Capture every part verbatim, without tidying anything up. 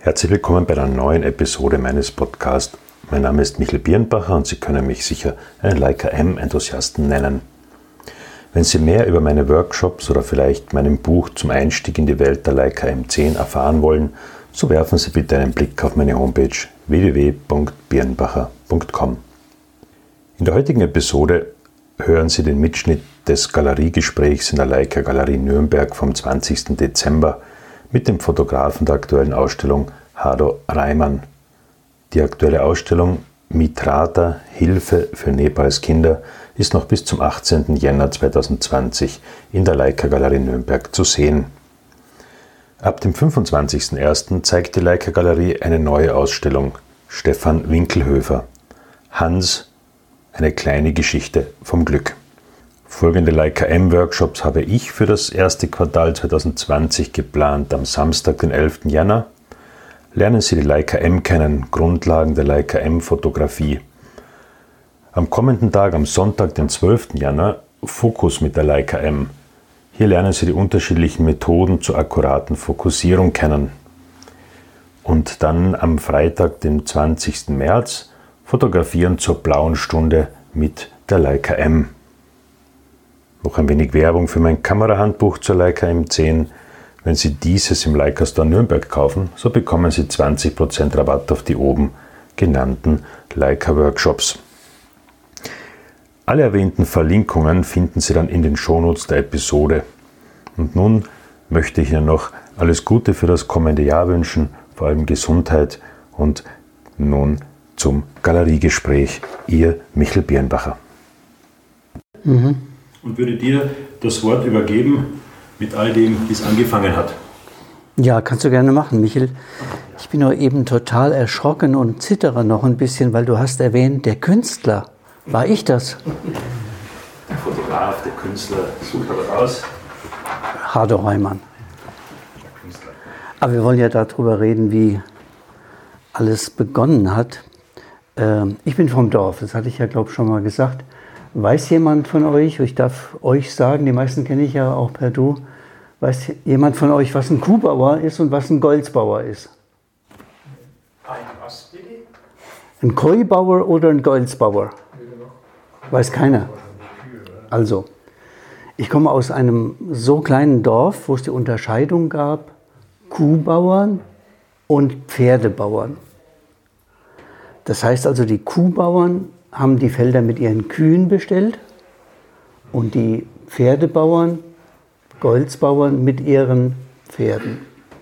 Herzlich willkommen bei einer neuen Episode meines Podcasts. Mein Name ist Michael Birnbacher und Sie können mich sicher einen Leica M-Enthusiasten nennen. Wenn Sie mehr über meine Workshops oder vielleicht meinem Buch zum Einstieg in die Welt der Leica M zehn erfahren wollen, so werfen Sie bitte einen Blick auf meine Homepage w w w punkt birnbacher punkt com. In der heutigen Episode hören Sie den Mitschnitt des Galeriegesprächs in der Leica Galerie Nürnberg vom zwanzigsten Dezember mit dem Fotografen der aktuellen Ausstellung Hado Reimann. Die aktuelle Ausstellung Mitrata – Hilfe für Nepals Kinder ist noch bis zum achtzehnten Jänner zweitausendzwanzig in der Leica Galerie Nürnberg zu sehen. Ab dem fünfundzwanzigsten ersten zeigt die Leica Galerie eine neue Ausstellung, Stefan Winkelhöfer, Hans, eine kleine Geschichte vom Glück. Folgende Leica M-Workshops habe ich für das erste Quartal zweitausendzwanzig geplant. Am Samstag, den elften Jänner, lernen Sie die Leica M kennen, Grundlagen der Leica M-Fotografie. Am kommenden Tag, am Sonntag, den zwölften Jänner, Fokus mit der Leica M. Hier lernen Sie die unterschiedlichen Methoden zur akkuraten Fokussierung kennen. Und dann am Freitag, den zwanzigsten März, Fotografieren zur blauen Stunde mit der Leica M. Noch ein wenig Werbung für mein Kamerahandbuch zur Leica M zehn. Wenn Sie dieses im Leica Store Nürnberg kaufen, so bekommen Sie zwanzig Prozent Rabatt auf die oben genannten Leica Workshops. Alle erwähnten Verlinkungen finden Sie dann in den Shownotes der Episode. Und nun möchte ich Ihnen noch alles Gute für das kommende Jahr wünschen, vor allem Gesundheit, und nun zum Galeriegespräch. Ihr Michael Birnbacher. Mhm. Und würde dir das Wort übergeben mit all dem, wie es angefangen hat. Ja, kannst du gerne machen, Michael. Ich bin nur eben total erschrocken und zittere noch ein bisschen, weil du hast erwähnt, der Künstler. War ich das? Der Fotograf, der Künstler, sucht aber raus. Hado Reimann. Aber wir wollen ja darüber reden, wie alles begonnen hat. Ich bin vom Dorf, das hatte ich ja, glaube ich, schon mal gesagt. Weiß jemand von euch, ich darf euch sagen, die meisten kenne ich ja auch per Du, weiß jemand von euch, was ein Kuhbauer ist und was ein Goldsbauer ist? Ein was, bitte? Ein Koibauer oder ein Goldsbauer? Weiß keiner. Also, ich komme aus einem so kleinen Dorf, wo es die Unterscheidung gab, Kuhbauern und Pferdebauern. Das heißt also, die Kuhbauern haben die Felder mit ihren Kühen bestellt und die Pferdebauern, Goldsbauern mit ihren Pferden.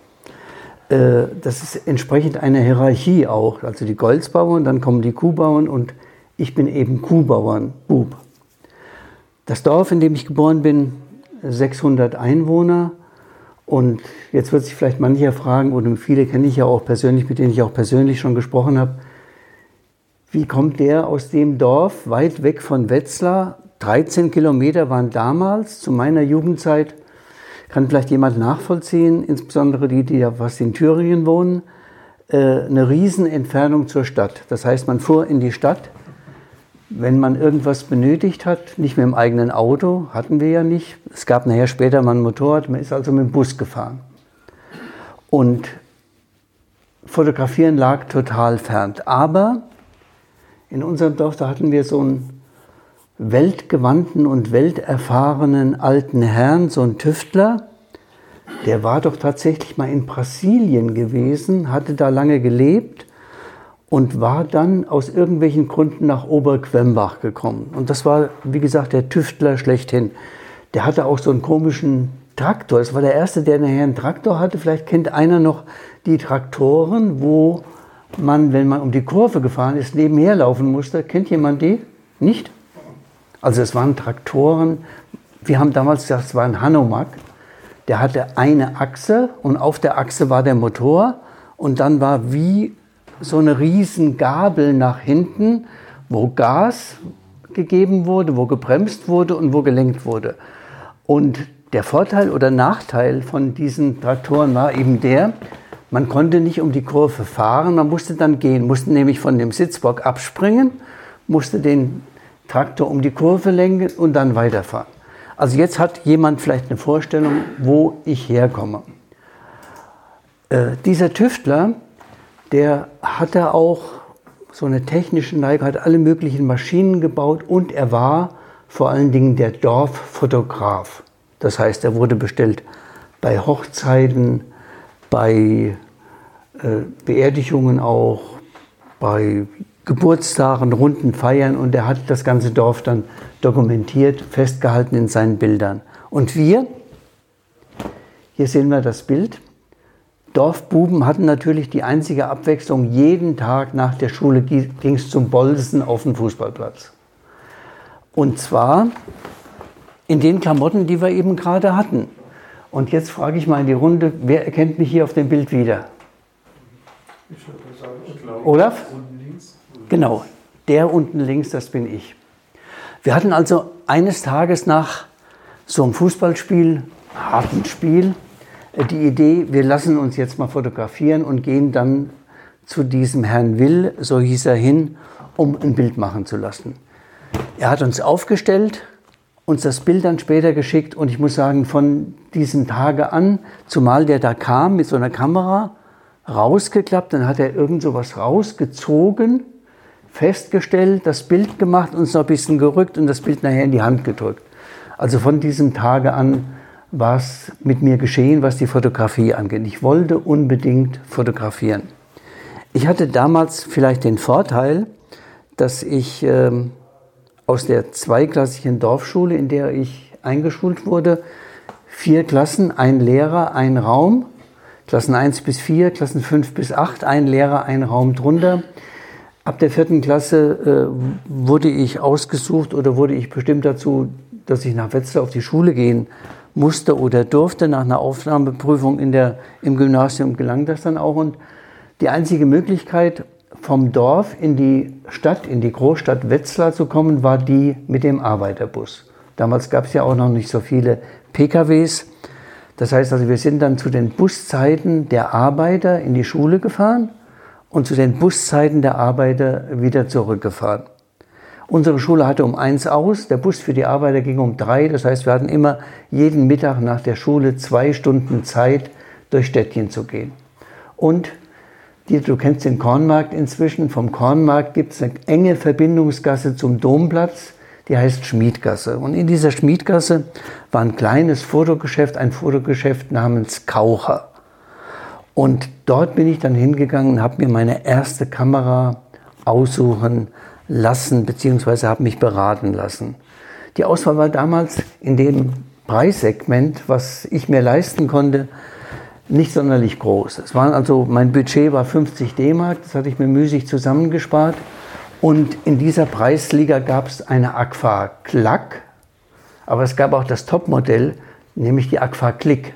Das ist entsprechend eine Hierarchie auch. Also die Goldsbauern, dann kommen die Kuhbauern und ich bin eben Kuhbauernbub. Das Dorf, in dem ich geboren bin, sechshundert Einwohner. Und jetzt wird sich vielleicht mancher fragen, oder viele kenne ich ja auch persönlich, mit denen ich auch persönlich schon gesprochen habe, wie kommt der aus dem Dorf, weit weg von Wetzlar? dreizehn Kilometer waren damals, zu meiner Jugendzeit, kann vielleicht jemand nachvollziehen, insbesondere die, die ja fast in Thüringen wohnen, eine Riesenentfernung zur Stadt. Das heißt, man fuhr in die Stadt, wenn man irgendwas benötigt hat, nicht mit dem eigenen Auto, hatten wir ja nicht. Es gab nachher später mal ein Motorrad, man ist also mit dem Bus gefahren. Und Fotografieren lag total fern. Aber in unserem Dorf, da hatten wir so einen weltgewandten und welterfahrenen alten Herrn, so einen Tüftler. Der war doch tatsächlich mal in Brasilien gewesen, hatte da lange gelebt und war dann aus irgendwelchen Gründen nach Oberquembach gekommen. Und das war, wie gesagt, der Tüftler schlechthin. Der hatte auch so einen komischen Traktor. Das war der erste, der nachher einen Traktor hatte. Vielleicht kennt einer noch die Traktoren, wo man, wenn man um die Kurve gefahren ist, nebenher laufen musste. Kennt jemand die? Nicht? Also es waren Traktoren, wir haben damals gesagt, es war ein Hanomag. Der hatte eine Achse und auf der Achse war der Motor und dann war wie so eine riesen Gabel nach hinten, wo Gas gegeben wurde, wo gebremst wurde und wo gelenkt wurde. Und der Vorteil oder Nachteil von diesen Traktoren war eben der, man konnte nicht um die Kurve fahren, man musste dann gehen, musste nämlich von dem Sitzbock abspringen, musste den Traktor um die Kurve lenken und dann weiterfahren. Also jetzt hat jemand vielleicht eine Vorstellung, wo ich herkomme. Äh, dieser Tüftler der hatte auch so eine technische Neigung, hat alle möglichen Maschinen gebaut und er war vor allen Dingen der Dorffotograf. Das heißt, er wurde bestellt bei Hochzeiten, bei äh, Beerdigungen auch, bei Geburtstagen, runden Feiern und er hat das ganze Dorf dann dokumentiert, festgehalten in seinen Bildern. Und wir, hier sehen wir das Bild, Dorfbuben hatten natürlich die einzige Abwechslung, jeden Tag nach der Schule ging es zum Bolzen auf den Fußballplatz. Und zwar in den Klamotten, die wir eben gerade hatten. Und jetzt frage ich mal in die Runde, wer erkennt mich hier auf dem Bild wieder? Ich würde sagen, Olaf? unten links. Genau, der unten links, das bin ich. Wir hatten also eines Tages nach so einem Fußballspiel, harten Spiel, die Idee, wir lassen uns jetzt mal fotografieren und gehen dann zu diesem Herrn Will, so hieß er, hin, um ein Bild machen zu lassen. Er hat uns aufgestellt, uns das Bild dann später geschickt und ich muss sagen, von diesem Tage an, zumal der da kam mit so einer Kamera, rausgeklappt, dann hat er irgend so was rausgezogen, festgestellt, das Bild gemacht, uns noch ein bisschen gerückt und das Bild nachher in die Hand gedrückt. Also von diesem Tage an war es mit mir geschehen, was die Fotografie angeht. Ich wollte unbedingt fotografieren. Ich hatte damals vielleicht den Vorteil, dass ich ähm, aus der zweiklassigen Dorfschule, in der ich eingeschult wurde, vier Klassen, ein Lehrer, ein Raum, Klassen eins bis vier, Klassen fünf bis acht, ein Lehrer, ein Raum drunter. Ab der vierten Klasse äh, wurde ich ausgesucht oder wurde ich bestimmt dazu, dass ich nach Wetzlar auf die Schule gehen musste oder durfte. Nach einer Aufnahmeprüfung in der, im Gymnasium gelang das dann auch. Und die einzige Möglichkeit, vom Dorf in die Stadt, in die Großstadt Wetzlar zu kommen, war die mit dem Arbeiterbus. Damals gab es ja auch noch nicht so viele P K Ws. Das heißt also, wir sind dann zu den Buszeiten der Arbeiter in die Schule gefahren und zu den Buszeiten der Arbeiter wieder zurückgefahren. Unsere Schule hatte um eins aus, der Bus für die Arbeiter ging um drei. Das heißt, wir hatten immer jeden Mittag nach der Schule zwei Stunden Zeit, durch Städtchen zu gehen. Und die, du kennst den Kornmarkt inzwischen. Vom Kornmarkt gibt es eine enge Verbindungsgasse zum Domplatz, die heißt Schmiedgasse. Und in dieser Schmiedgasse war ein kleines Fotogeschäft, ein Fotogeschäft namens Kaucher. Und dort bin ich dann hingegangen und habe mir meine erste Kamera aussuchen lassen, beziehungsweise habe mich beraten lassen. Die Auswahl war damals in dem Preissegment, was ich mir leisten konnte, nicht sonderlich groß. Es waren also, mein Budget war fünfzig D-Mark, das hatte ich mir müßig zusammengespart. Und in dieser Preisliga gab es eine Agfa Klack, aber es gab auch das Topmodell, nämlich die Agfa Click.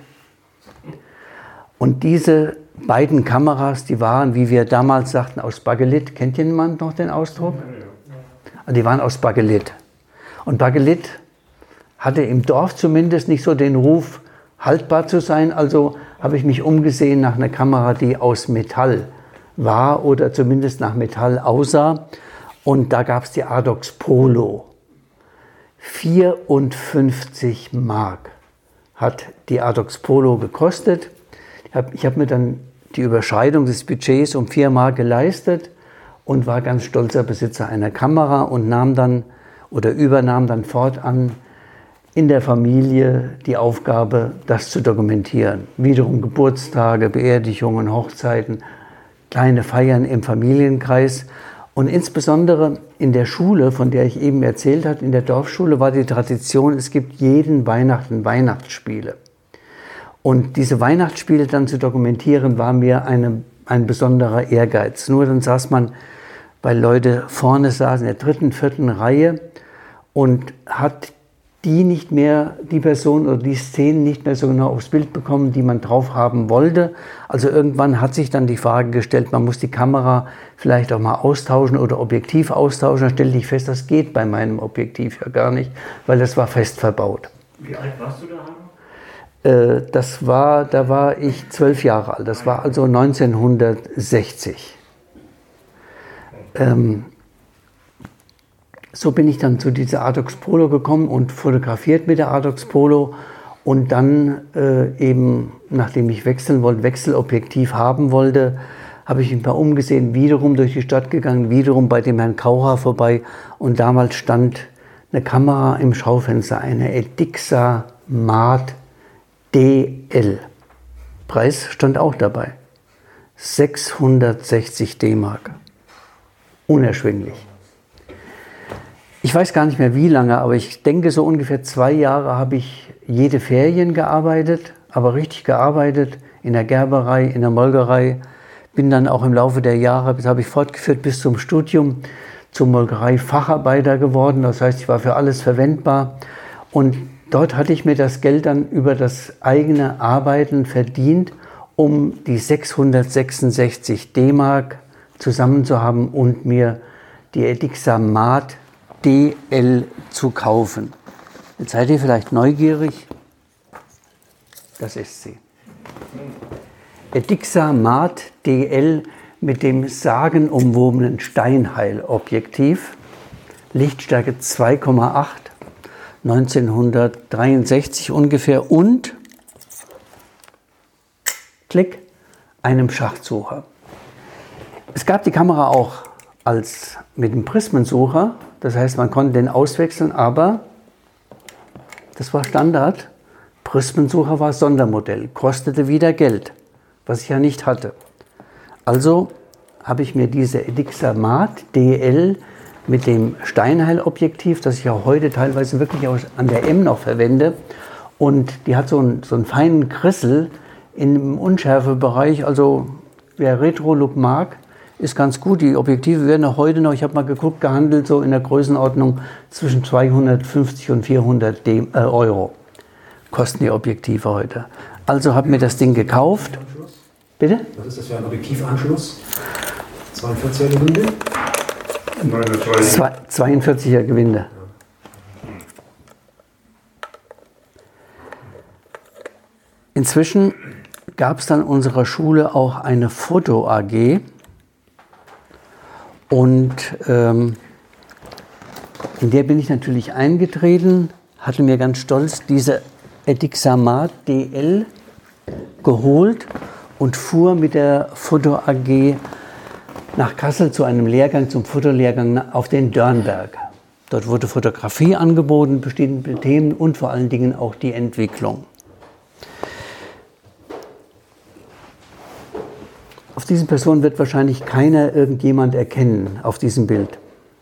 Und diese beiden Kameras, die waren, wie wir damals sagten, aus Bakelit. Kennt jemand noch den Ausdruck? Also die waren aus Bakelit. Und Bakelit hatte im Dorf zumindest nicht so den Ruf, haltbar zu sein. Also habe ich mich umgesehen nach einer Kamera, die aus Metall war oder zumindest nach Metall aussah. Und da gab es die Adox Polo. vierundfünfzig Mark hat die Adox Polo gekostet. Ich habe ich hab mir dann die Überschreitung des Budgets um vier Mark geleistet und war ganz stolzer Besitzer einer Kamera und nahm dann oder übernahm dann fortan in der Familie die Aufgabe, das zu dokumentieren. Wiederum Geburtstage, Beerdigungen, Hochzeiten, kleine Feiern im Familienkreis. Und insbesondere in der Schule, von der ich eben erzählt habe, in der Dorfschule war die Tradition, es gibt jeden Weihnachten Weihnachtsspiele. Und diese Weihnachtsspiele dann zu dokumentieren, war mir eine, ein besonderer Ehrgeiz. Nur dann saß man, weil Leute vorne saßen, in der dritten, vierten Reihe und hat die nicht mehr, die Person oder die Szenen nicht mehr so genau aufs Bild bekommen, die man drauf haben wollte. Also irgendwann hat sich dann die Frage gestellt, man muss die Kamera vielleicht auch mal austauschen oder Objektiv austauschen. Da stellte ich fest, das geht bei meinem Objektiv ja gar nicht, weil das war fest verbaut. Wie alt warst du da? Das war, da war ich zwölf Jahre alt. Das war also neunzehnhundertsechzig. Ähm, so bin ich dann zu dieser Adox Polo gekommen und fotografiert mit der Adox Polo. Und dann äh, eben, nachdem ich wechseln wollte, Wechselobjektiv haben wollte, habe ich mich mal umgesehen, wiederum durch die Stadt gegangen, wiederum bei dem Herrn Kaucher vorbei und damals stand eine Kamera im Schaufenster, eine Edixa Mart D L. Preis stand auch dabei. sechshundertsechzig D-Mark. Unerschwinglich. Ich weiß gar nicht mehr wie lange, aber ich denke so ungefähr zwei Jahre habe ich jede Ferien gearbeitet, aber richtig gearbeitet, in der Gerberei, in der Molkerei. Bin dann auch im Laufe der Jahre, das habe ich fortgeführt bis zum Studium, zum Molkerei-Facharbeiter geworden. Das heißt, ich war für alles verwendbar. Und dort hatte ich mir das Geld dann über das eigene Arbeiten verdient, um die sechshundertsechsundsechzig D-Mark zusammen zu haben und mir die Edixa Mart D L zu kaufen. Jetzt seid ihr vielleicht neugierig. Das ist sie. Edixa Mart D L mit dem sagenumwobenen Steinheil-Objektiv. Lichtstärke zwei Komma acht, neunzehnhundertdreiundsechzig ungefähr und Klick, einem Schachtsucher. Es gab die Kamera auch als mit dem Prismensucher, das heißt, man konnte den auswechseln, aber das war Standard. Prismensucher war Sondermodell, kostete wieder Geld, was ich ja nicht hatte. Also habe ich mir diese Edixa Mart D L mit dem Steinheil-Objektiv, das ich auch heute teilweise wirklich auch an der M noch verwende, und die hat so einen, so einen feinen Krissel im Unschärfebereich, also wer Retro-Look mag, ist ganz gut. Die Objektive werden auch heute noch, ich habe mal geguckt, gehandelt so in der Größenordnung zwischen zweihundertfünfzig und vierhundert D- äh, Euro. Kosten die Objektive heute. Also habe mir das Ding gekauft. Bitte? Was ist das für ein Objektivanschluss? zweiundvierziger Gewinde? zweiundvierziger Gewinde. Inzwischen gab es dann in unserer Schule auch eine Foto-A G. Und ähm, in der bin ich natürlich eingetreten, hatte mir ganz stolz diese Edixa Mart D L geholt und fuhr mit der Foto-A G nach Kassel zu einem Lehrgang, zum Fotolehrgang auf den Dörnberg. Dort wurde Fotografie angeboten, bestimmte Themen und vor allen Dingen auch die Entwicklung. Auf diesen Personen wird wahrscheinlich keiner irgendjemand erkennen auf diesem Bild.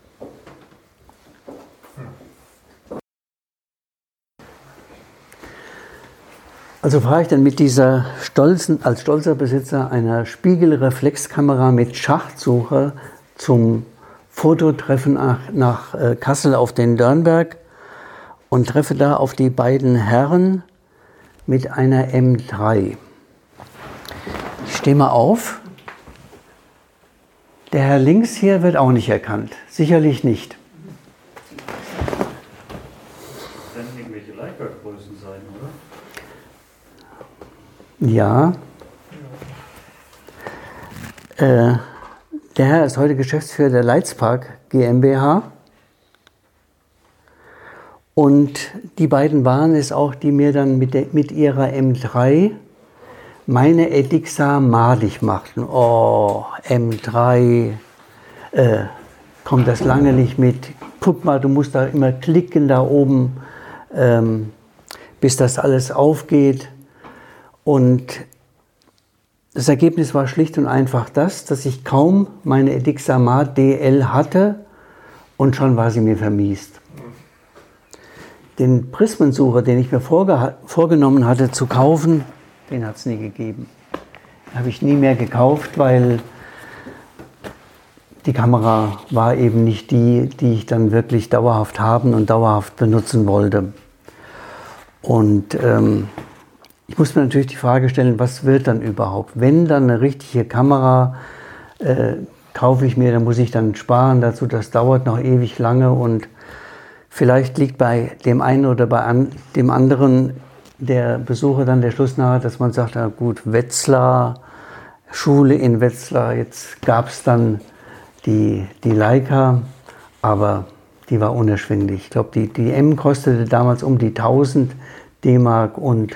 Also fahre ich dann mit dieser stolzen, als stolzer Besitzer einer Spiegelreflexkamera mit Schachtsucher zum Fototreffen nach, nach äh, Kassel auf den Dörnberg und treffe da auf die beiden Herren mit einer M drei. Ich stehe mal auf. Der Herr links hier wird auch nicht erkannt. Sicherlich nicht. Das werden irgendwelche Leica-Größen sein, oder? Ja. Äh, der Herr ist heute Geschäftsführer der Leitzpark GmbH. Und die beiden waren es auch, die mir dann mit, der, mit ihrer M drei meine Edixa malig machten. Oh, M drei, äh, kommt das lange nicht mit. Guck mal, du musst da immer klicken da oben, ähm, bis das alles aufgeht. Und das Ergebnis war schlicht und einfach das, dass ich kaum meine Edixa Mart D L hatte und schon war sie mir vermiest. Den Prismensucher, den ich mir vorge- vorgenommen hatte zu kaufen, den hat es nie gegeben. Den habe ich nie mehr gekauft, weil die Kamera war eben nicht die, die ich dann wirklich dauerhaft haben und dauerhaft benutzen wollte. Und ähm, ich muss mir natürlich die Frage stellen, was wird dann überhaupt? Wenn dann eine richtige Kamera äh, kaufe ich mir, dann muss ich dann sparen dazu, das dauert noch ewig lange und vielleicht liegt bei dem einen oder bei an, dem anderen der Besucher dann der Schluss nahe, dass man sagt, na gut, Wetzlar, Schule in Wetzlar, jetzt gab es dann die, die Leica, aber die war unerschwinglich. Ich glaube, die, die M kostete damals um die tausend D-Mark und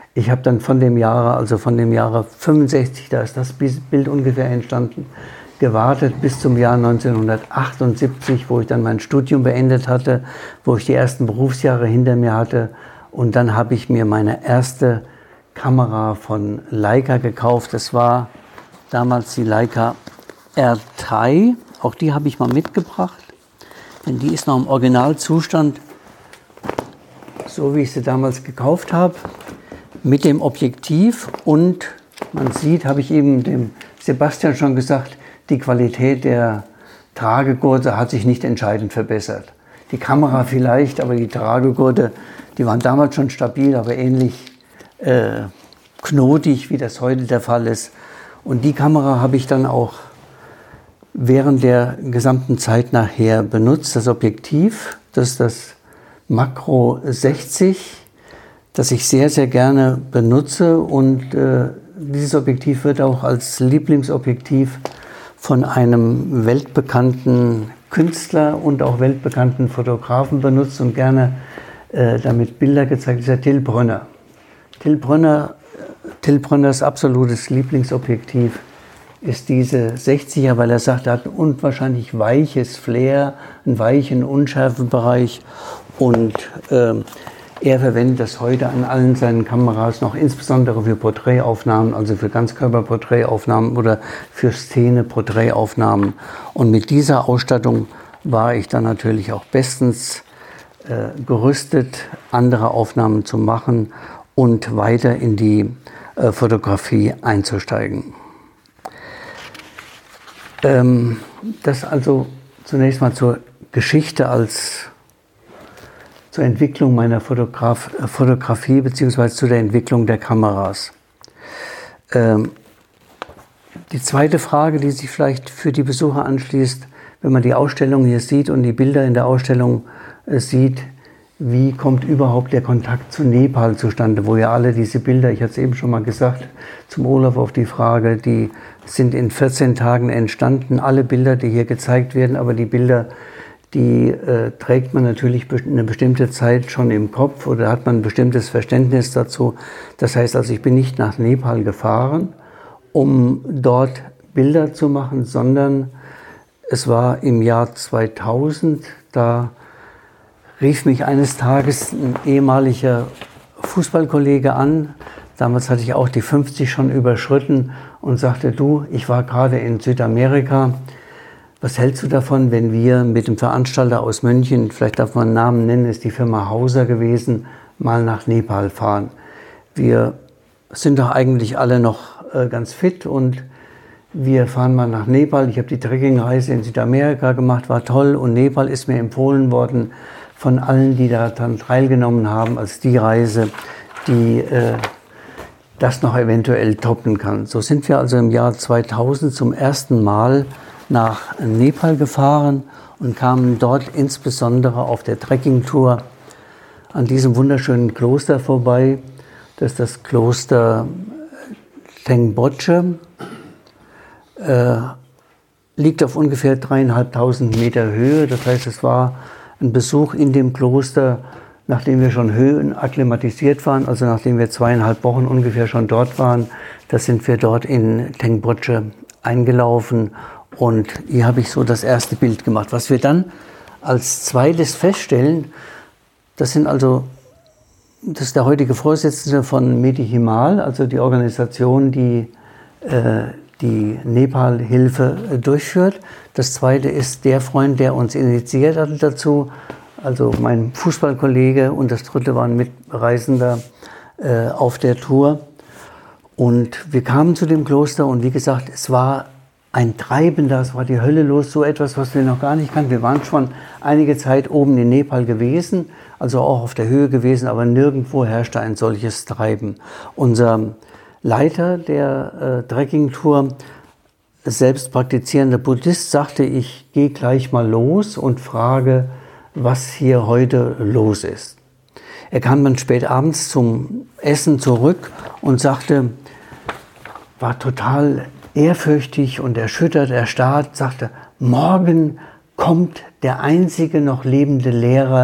Ich habe dann von dem Jahre, also von dem Jahre fünfundsechzig, da ist das Bild ungefähr entstanden, gewartet bis zum Jahr neunzehnhundertachtundsiebzig, wo ich dann mein Studium beendet hatte, wo ich die ersten Berufsjahre hinter mir hatte. Und dann habe ich mir meine erste Kamera von Leica gekauft. Das war damals die Leica R drei. Auch die habe ich mal mitgebracht, denn die ist noch im Originalzustand, so wie ich sie damals gekauft habe, mit dem Objektiv. Und man sieht, habe ich eben dem Sebastian schon gesagt, die Qualität der Tragegurte hat sich nicht entscheidend verbessert. Die Kamera vielleicht, aber die Tragegurte, die waren damals schon stabil, aber ähnlich äh, knotig, wie das heute der Fall ist. Und die Kamera habe ich dann auch während der gesamten Zeit nachher benutzt. Das Objektiv, das ist das Makro sechzig, das ich sehr, sehr gerne benutze. Und äh, dieses Objektiv wird auch als Lieblingsobjektiv von einem weltbekannten Künstler und auch weltbekannten Fotografen benutzt und gerne äh, damit Bilder gezeigt, das ist der Till Brönner. Till Brönner, Till Brönners absolutes Lieblingsobjektiv ist diese sechziger, weil er sagt, er hat ein unwahrscheinlich weiches Flair, einen weichen Unschärfebereich und äh, er verwendet das heute an allen seinen Kameras noch, insbesondere für Porträtaufnahmen, also für Ganzkörperporträtaufnahmen oder für Szene-Porträtaufnahmen. Und mit dieser Ausstattung war ich dann natürlich auch bestens äh, gerüstet, andere Aufnahmen zu machen und weiter in die äh, Fotografie einzusteigen. Ähm, das also zunächst mal zur Geschichte als zur Entwicklung meiner Fotograf, Fotografie bzw. zu der Entwicklung der Kameras. Ähm, die zweite Frage, die sich vielleicht für die Besucher anschließt, wenn man die Ausstellung hier sieht und die Bilder in der Ausstellung äh, sieht, wie kommt überhaupt der Kontakt zu Nepal zustande, wo ja alle diese Bilder, ich hatte es eben schon mal gesagt, zum Olaf auf die Frage, die sind in vierzehn Tagen entstanden, alle Bilder, die hier gezeigt werden, aber die Bilder, die äh, trägt man natürlich eine bestimmte Zeit schon im Kopf oder hat man ein bestimmtes Verständnis dazu. Das heißt also, ich bin nicht nach Nepal gefahren, um dort Bilder zu machen, sondern es war im Jahr zweitausend, da rief mich eines Tages ein ehemaliger Fußballkollege an. Damals hatte ich auch die fünfzig schon überschritten und sagte, du, ich war gerade in Südamerika. Was hältst du davon, wenn wir mit dem Veranstalter aus München, vielleicht darf man einen Namen nennen, ist die Firma Hauser gewesen, mal nach Nepal fahren? Wir sind doch eigentlich alle noch äh, ganz fit und wir fahren mal nach Nepal. Ich habe die Trekkingreise in Südamerika gemacht, war toll und Nepal ist mir empfohlen worden von allen, die da dann teilgenommen haben, als die Reise, die äh, das noch eventuell toppen kann. So sind wir also im Jahr zweitausend zum ersten Mal nach Nepal gefahren und kamen dort insbesondere auf der Trekkingtour an diesem wunderschönen Kloster vorbei. Das ist das Kloster Tengboche, äh, liegt auf ungefähr dreieinhalbtausend Meter Höhe. Das heißt, es war ein Besuch in dem Kloster, nachdem wir schon Höhen akklimatisiert waren, also nachdem wir zweieinhalb Wochen ungefähr schon dort waren. Da sind wir dort in Tengboche eingelaufen. Und hier habe ich so das erste Bild gemacht. Was wir dann als zweites feststellen, das sind also, das ist der heutige Vorsitzende von Medihimal, also die Organisation, die äh, die Nepal-Hilfe äh, durchführt. Das zweite ist der Freund, der uns initiiert hatte dazu, also mein Fußballkollege. Und das dritte war ein Mitreisender äh, auf der Tour. Und wir kamen zu dem Kloster und wie gesagt, es war ein Treiben da, es war die Hölle los, so etwas, was wir noch gar nicht kannten. Wir waren schon einige Zeit oben in Nepal gewesen, also auch auf der Höhe gewesen, aber nirgendwo herrschte ein solches Treiben. Unser Leiter der äh, Trekkingtour, selbst praktizierender Buddhist, sagte, ich gehe gleich mal los und frage, was hier heute los ist. Er kam dann spät abends zum Essen zurück und sagte, war total ehrfürchtig und erschüttert, erstarrt, sagte, morgen kommt der einzige noch lebende Lehrer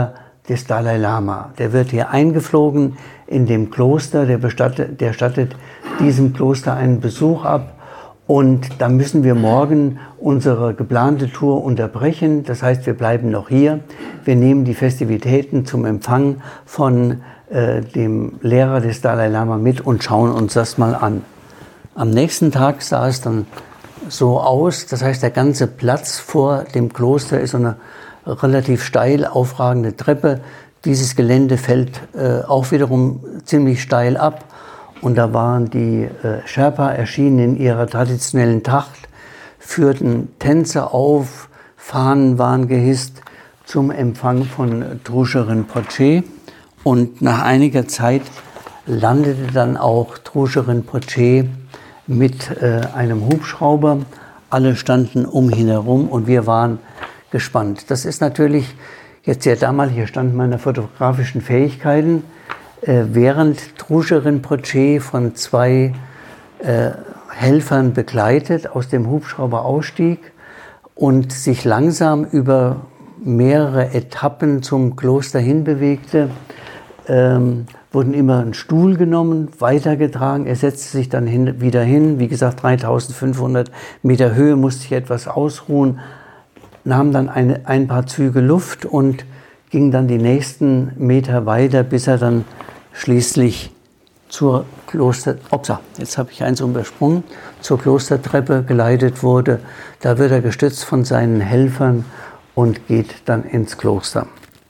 des Dalai Lama. Der wird hier eingeflogen in dem Kloster, der, bestattet, der stattet diesem Kloster einen Besuch ab. Und da müssen wir morgen unsere geplante Tour unterbrechen. Das heißt, wir bleiben noch hier. Wir nehmen die Festivitäten zum Empfang von äh, dem Lehrer des Dalai Lama mit und schauen uns das mal an. Am nächsten Tag sah es dann so aus. Das heißt, der ganze Platz vor dem Kloster ist so eine relativ steil aufragende Treppe. Dieses Gelände fällt äh, auch wiederum ziemlich steil ab. Und da waren die äh, Sherpa erschienen in ihrer traditionellen Tracht, führten Tänze auf, Fahnen waren gehisst zum Empfang von Trungpa Rinpoche. Und nach einiger Zeit landete dann auch Trungpa Rinpoche mit äh, einem Hubschrauber. Alle standen um ihn herum und wir waren gespannt. Das ist natürlich jetzt sehr damalige Stand meiner fotografischen Fähigkeiten. Äh, während Trungpa Rinpoche von zwei äh, Helfern begleitet aus dem Hubschrauber ausstieg und sich langsam über mehrere Etappen zum Kloster hinbewegte, ähm, wurden immer ein Stuhl genommen, weitergetragen. Er setzte sich dann hin, wieder hin. Wie gesagt, dreitausendfünfhundert Meter Höhe, musste sich etwas ausruhen, nahm dann eine, ein paar Züge Luft und ging dann die nächsten Meter weiter, bis er dann schließlich zur Kloster, opsa, jetzt habe ich eins übersprungen, zur Klostertreppe geleitet wurde. Da wird er gestützt von seinen Helfern und geht dann ins Kloster.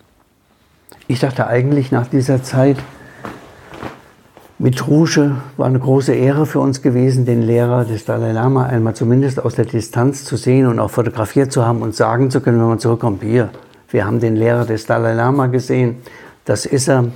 Ich dachte eigentlich nach dieser Zeit, mit Trungpa war eine große Ehre für uns gewesen, den Lehrer des Dalai Lama einmal zumindest aus der Distanz zu sehen und auch fotografiert zu haben und sagen zu können, wenn man zurückkommt, hier, wir haben den Lehrer des Dalai Lama gesehen, das ist er.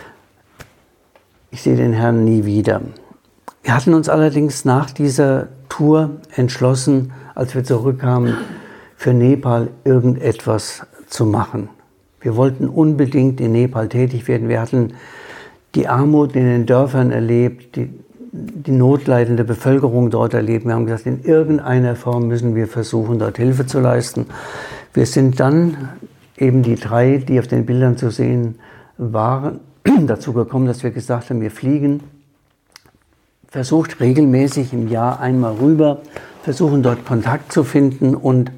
Ich sehe den Herrn nie wieder. Wir hatten uns allerdings nach dieser Tour entschlossen, als wir zurückkamen, für Nepal irgendetwas zu machen. Wir wollten unbedingt in Nepal tätig werden. Wir hatten die Armut in den Dörfern erlebt, die, die notleidende Bevölkerung dort erlebt. Wir haben gesagt, in irgendeiner Form müssen wir versuchen, dort Hilfe zu leisten. Wir sind dann, eben die drei, die auf den Bildern zu sehen waren, dazu gekommen, dass wir gesagt haben, wir fliegen, versucht regelmäßig im Jahr einmal rüber, versuchen dort Kontakt zu finden und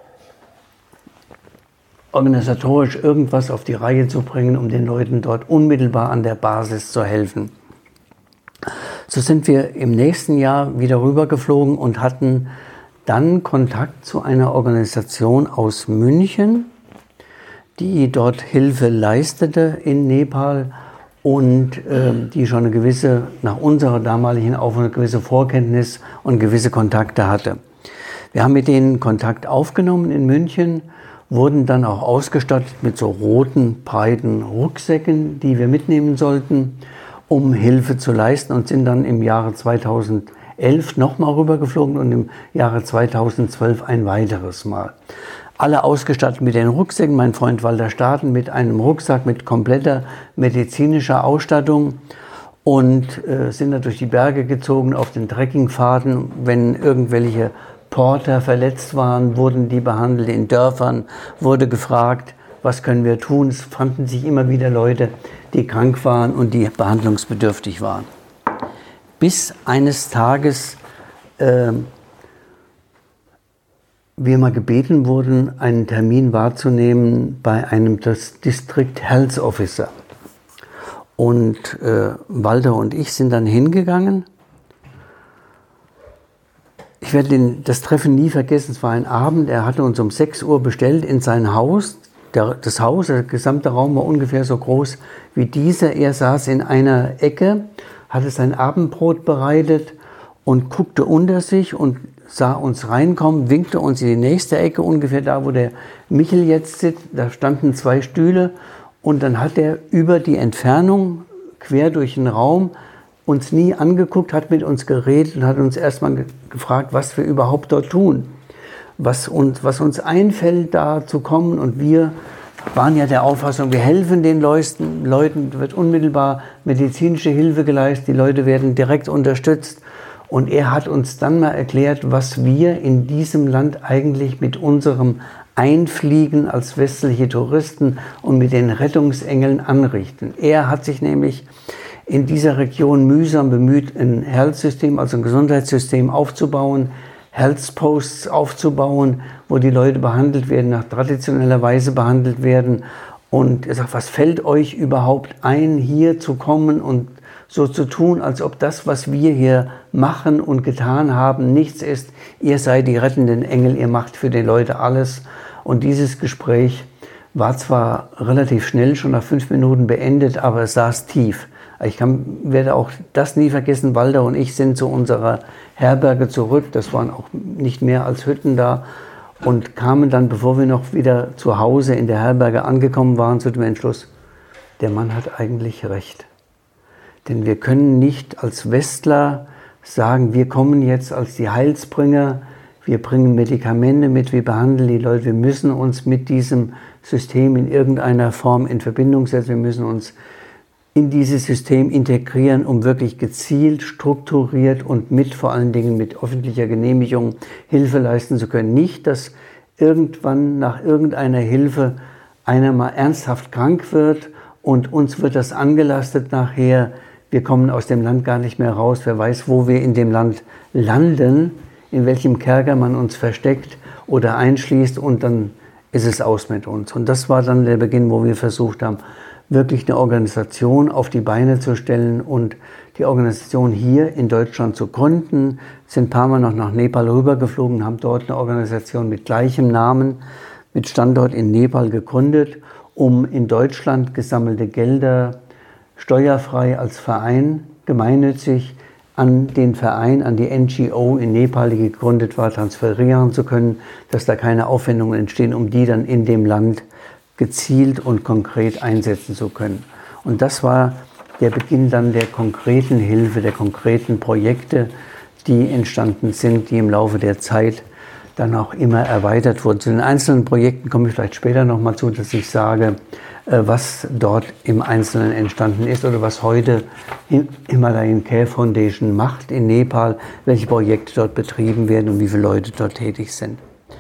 organisatorisch irgendwas auf die Reihe zu bringen, um den Leuten dort unmittelbar an der Basis zu helfen. So sind wir im nächsten Jahr wieder rübergeflogen und hatten dann Kontakt zu einer Organisation aus München, die dort Hilfe leistete in Nepal und äh, die schon eine gewisse, nach unserer damaligen auch eine gewisse Vorkenntnis und gewisse Kontakte hatte. Wir haben mit denen Kontakt aufgenommen in München, wurden dann auch ausgestattet mit so roten, breiten Rucksäcken, die wir mitnehmen sollten, um Hilfe zu leisten und sind dann im Jahre zweitausendelf nochmal rübergeflogen und im Jahre zweitausendzwölf ein weiteres Mal. Alle ausgestattet mit den Rucksäcken, mein Freund Walter Staaten mit einem Rucksack mit kompletter medizinischer Ausstattung und äh, sind da durch die Berge gezogen auf den Trekkingpfaden. Wenn irgendwelche Porter verletzt waren, wurden die behandelt. In Dörfern wurde gefragt, was können wir tun. Es fanden sich immer wieder Leute, die krank waren und die behandlungsbedürftig waren. Bis eines Tages äh, wir mal gebeten wurden, einen Termin wahrzunehmen bei einem District Health Officer. Und äh, Walter und ich sind dann hingegangen. Ich werde den, das Treffen nie vergessen, es war ein Abend, er hatte uns um sechs Uhr bestellt in sein Haus. Der, das Haus, der gesamte Raum war ungefähr so groß wie dieser. Er saß in einer Ecke, hatte sein Abendbrot bereitet und guckte unter sich und sah uns reinkommen, winkte uns in die nächste Ecke, ungefähr da, wo der Michel jetzt sitzt. Da standen zwei Stühle und dann hat er über die Entfernung, quer durch den Raum, uns nie angeguckt, hat mit uns geredet und hat uns erstmal ge- gefragt, was wir überhaupt dort tun, was uns, was uns einfällt, da zu kommen. Und wir waren ja der Auffassung, wir helfen den Leuten, Leuten wird unmittelbar medizinische Hilfe geleistet, die Leute werden direkt unterstützt. Und er hat uns dann mal erklärt, was wir in diesem Land eigentlich mit unserem einfliegen als westliche Touristen und mit den Rettungsengeln anrichten. Er hat sich nämlich in dieser Region mühsam bemüht, ein Health-System, also ein Gesundheitssystem aufzubauen, Health-Posts aufzubauen, wo die Leute behandelt werden, nach traditioneller Weise behandelt werden. Und er sagt, was fällt euch überhaupt ein, hier zu kommen und so zu tun, als ob das, was wir hier machen und getan haben, nichts ist. Ihr seid die rettenden Engel, ihr macht für die Leute alles. Und dieses Gespräch war zwar relativ schnell, schon nach fünf Minuten beendet, aber es saß tief. Ich kann, werde auch das nie vergessen. Walter und ich sind zu unserer Herberge zurück. Das waren auch nicht mehr als Hütten da. Und kamen dann, bevor wir noch wieder zu Hause in der Herberge angekommen waren, zu dem Entschluss, der Mann hat eigentlich recht. Denn wir können nicht als Westler sagen, wir kommen jetzt als die Heilsbringer, wir bringen Medikamente mit, wir behandeln die Leute. Wir müssen uns mit diesem System in irgendeiner Form in Verbindung setzen. Wir müssen uns in dieses System integrieren, um wirklich gezielt, strukturiert und mit vor allen Dingen mit öffentlicher Genehmigung Hilfe leisten zu können. Nicht, dass irgendwann nach irgendeiner Hilfe einer mal ernsthaft krank wird und uns wird das angelastet nachher. Wir kommen aus dem Land gar nicht mehr raus. Wer weiß, wo wir in dem Land landen, in welchem Kerker man uns versteckt oder einschließt und dann ist es aus mit uns. Und das war dann der Beginn, wo wir versucht haben, wirklich eine Organisation auf die Beine zu stellen und die Organisation hier in Deutschland zu gründen. Sind ein paar Mal noch nach Nepal rübergeflogen, haben dort eine Organisation mit gleichem Namen, mit Standort in Nepal gegründet, um in Deutschland gesammelte Gelder steuerfrei als Verein, gemeinnützig, an den Verein, an die N G O in Nepal, die gegründet war, transferieren zu können, dass da keine Aufwendungen entstehen, um die dann in dem Land gezielt und konkret einsetzen zu können. Und das war der Beginn dann der konkreten Hilfe, der konkreten Projekte, die entstanden sind, die im Laufe der Zeit dann auch immer erweitert wurden. Zu den einzelnen Projekten komme ich vielleicht später nochmal zu, dass ich sage, was dort im Einzelnen entstanden ist oder was heute Himalayan Care Foundation macht in Nepal, welche Projekte dort betrieben werden und wie viele Leute dort tätig sind.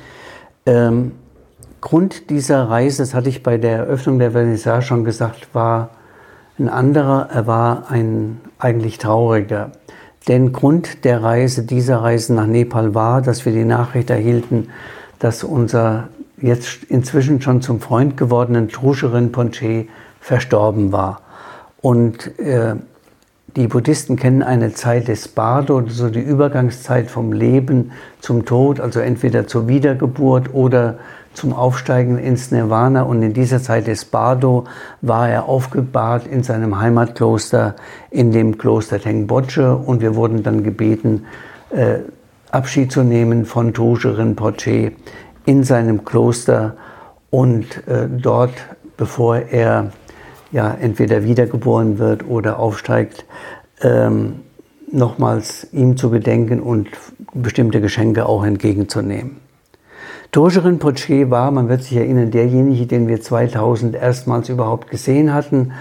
Ähm, Grund dieser Reise, das hatte ich bei der Eröffnung der Vernissage schon gesagt, war ein anderer, er war ein eigentlich trauriger. Denn Grund der Reise, dieser Reise nach Nepal war, dass wir die Nachricht erhielten, dass unser jetzt inzwischen schon zum Freund gewordenen Trungpa Rinpoche verstorben war. Und äh, die Buddhisten kennen eine Zeit des Bardo, so die Übergangszeit vom Leben zum Tod, also entweder zur Wiedergeburt oder zum Aufsteigen ins Nirvana. Und in dieser Zeit des Bardo war er aufgebahrt in seinem Heimatkloster, in dem Kloster Tengboche. Und wir wurden dann gebeten, äh, Abschied zu nehmen von Trungpa Rinpoche in seinem Kloster und äh, dort, bevor er ja entweder wiedergeboren wird oder aufsteigt, ähm, nochmals ihm zu gedenken und bestimmte Geschenke auch entgegenzunehmen. Trungpa Rinpoche war, man wird sich erinnern, derjenige, den wir zweitausend erstmals überhaupt gesehen hatten.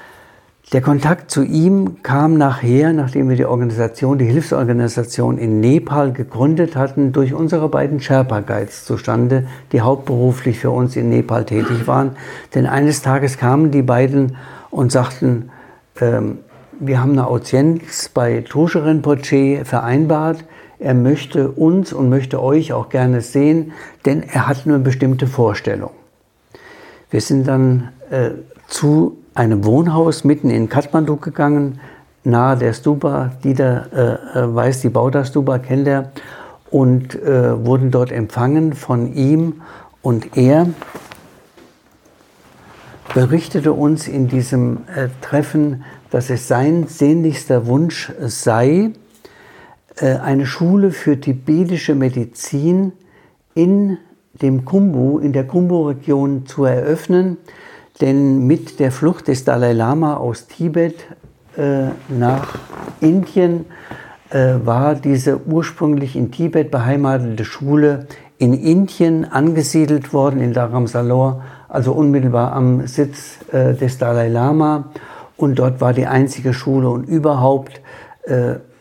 Der Kontakt zu ihm kam nachher, nachdem wir die Organisation, die Hilfsorganisation in Nepal gegründet hatten, durch unsere beiden Sherpa Guides zustande, die hauptberuflich für uns in Nepal tätig waren. Denn eines Tages kamen die beiden und sagten, ähm, wir haben eine Audienz bei Trungpa Rinpoche vereinbart. Er möchte uns und möchte euch auch gerne sehen, denn er hat eine bestimmte Vorstellung. Wir sind dann äh, zu einem Wohnhaus mitten in Kathmandu gegangen, nahe der Stupa. Jeder äh, weiß, die Bauta Stupa kennt er, und äh, wurden dort empfangen von ihm. Und er berichtete uns in diesem äh, Treffen, dass es sein sehnlichster Wunsch sei, äh, eine Schule für tibetische Medizin in dem Khumbu, in der Khumbu-Region zu eröffnen. Denn mit der Flucht des Dalai Lama aus Tibet äh, nach Indien äh, war diese ursprünglich in Tibet beheimatete Schule in Indien angesiedelt worden, in Dharamsala, also unmittelbar am Sitz äh, des Dalai Lama. Und dort war die einzige Schule und überhaupt äh,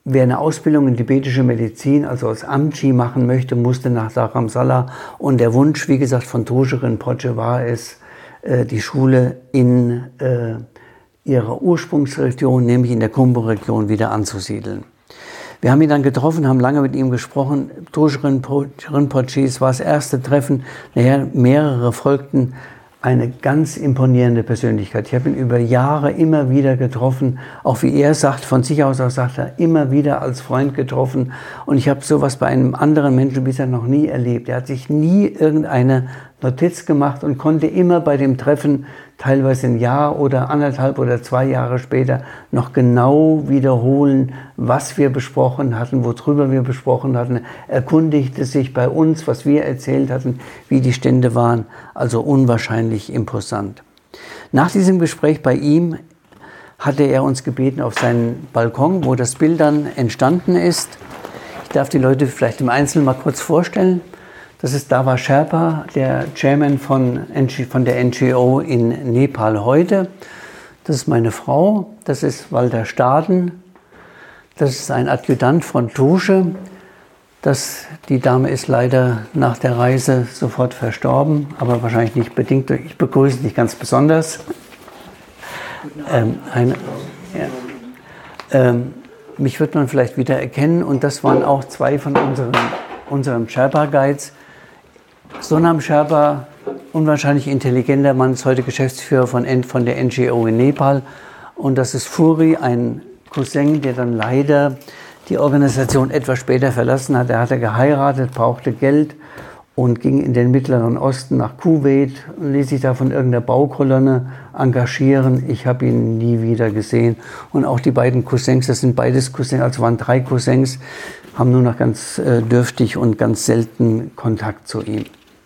wer eine Ausbildung in tibetische Medizin, also als Amchi machen möchte, musste nach Dharamsala. Und der Wunsch, wie gesagt, von Trungpa Rinpoche war es, die Schule in äh, ihrer Ursprungsregion, nämlich in der Khumbu-Region, wieder anzusiedeln. Wir haben ihn dann getroffen, haben lange mit ihm gesprochen. Trungpa Rinpoche, es war das erste Treffen, nachher mehrere folgten. Eine ganz imponierende Persönlichkeit. Ich habe ihn über Jahre immer wieder getroffen, auch wie er sagt, von sich aus, aus sagt er, immer wieder als Freund getroffen. Und ich habe sowas bei einem anderen Menschen bisher noch nie erlebt. Er hat sich nie irgendeine Notiz gemacht und konnte immer bei dem Treffen, teilweise ein Jahr oder anderthalb oder zwei Jahre später, noch genau wiederholen, was wir besprochen hatten, worüber wir besprochen hatten. Erkundigte sich bei uns, was wir erzählt hatten, wie die Stände waren. Also unwahrscheinlich imposant. Nach diesem Gespräch bei ihm hatte er uns gebeten auf seinen Balkon, wo das Bild dann entstanden ist. Ich darf die Leute vielleicht im Einzelnen mal kurz vorstellen. Das ist Dawa Sherpa, der Chairman von, von der N G O in Nepal heute. Das ist meine Frau, das ist Walter Staden, das ist ein Adjutant von Trungpa. Das, die Dame ist leider nach der Reise sofort verstorben, aber wahrscheinlich nicht bedingt. Ich begrüße dich ganz besonders. Ähm, eine, ja. ähm, mich wird man vielleicht wieder erkennen und das waren auch zwei von unseren, unseren Sherpa-Guides. Sonam Sherpa, unwahrscheinlich intelligenter Mann, ist heute Geschäftsführer von, von der N G O in Nepal. Und das ist Furi, ein Cousin, der dann leider die Organisation etwas später verlassen hat. Er hatte geheiratet, brauchte Geld und ging in den Mittleren Osten nach Kuwait und ließ sich da von irgendeiner Baukolonne engagieren. Ich habe ihn nie wieder gesehen. Und auch die beiden Cousins, das sind beides Cousins, also waren drei Cousins, haben nur noch ganz äh, dürftig und ganz selten Kontakt zu ihm.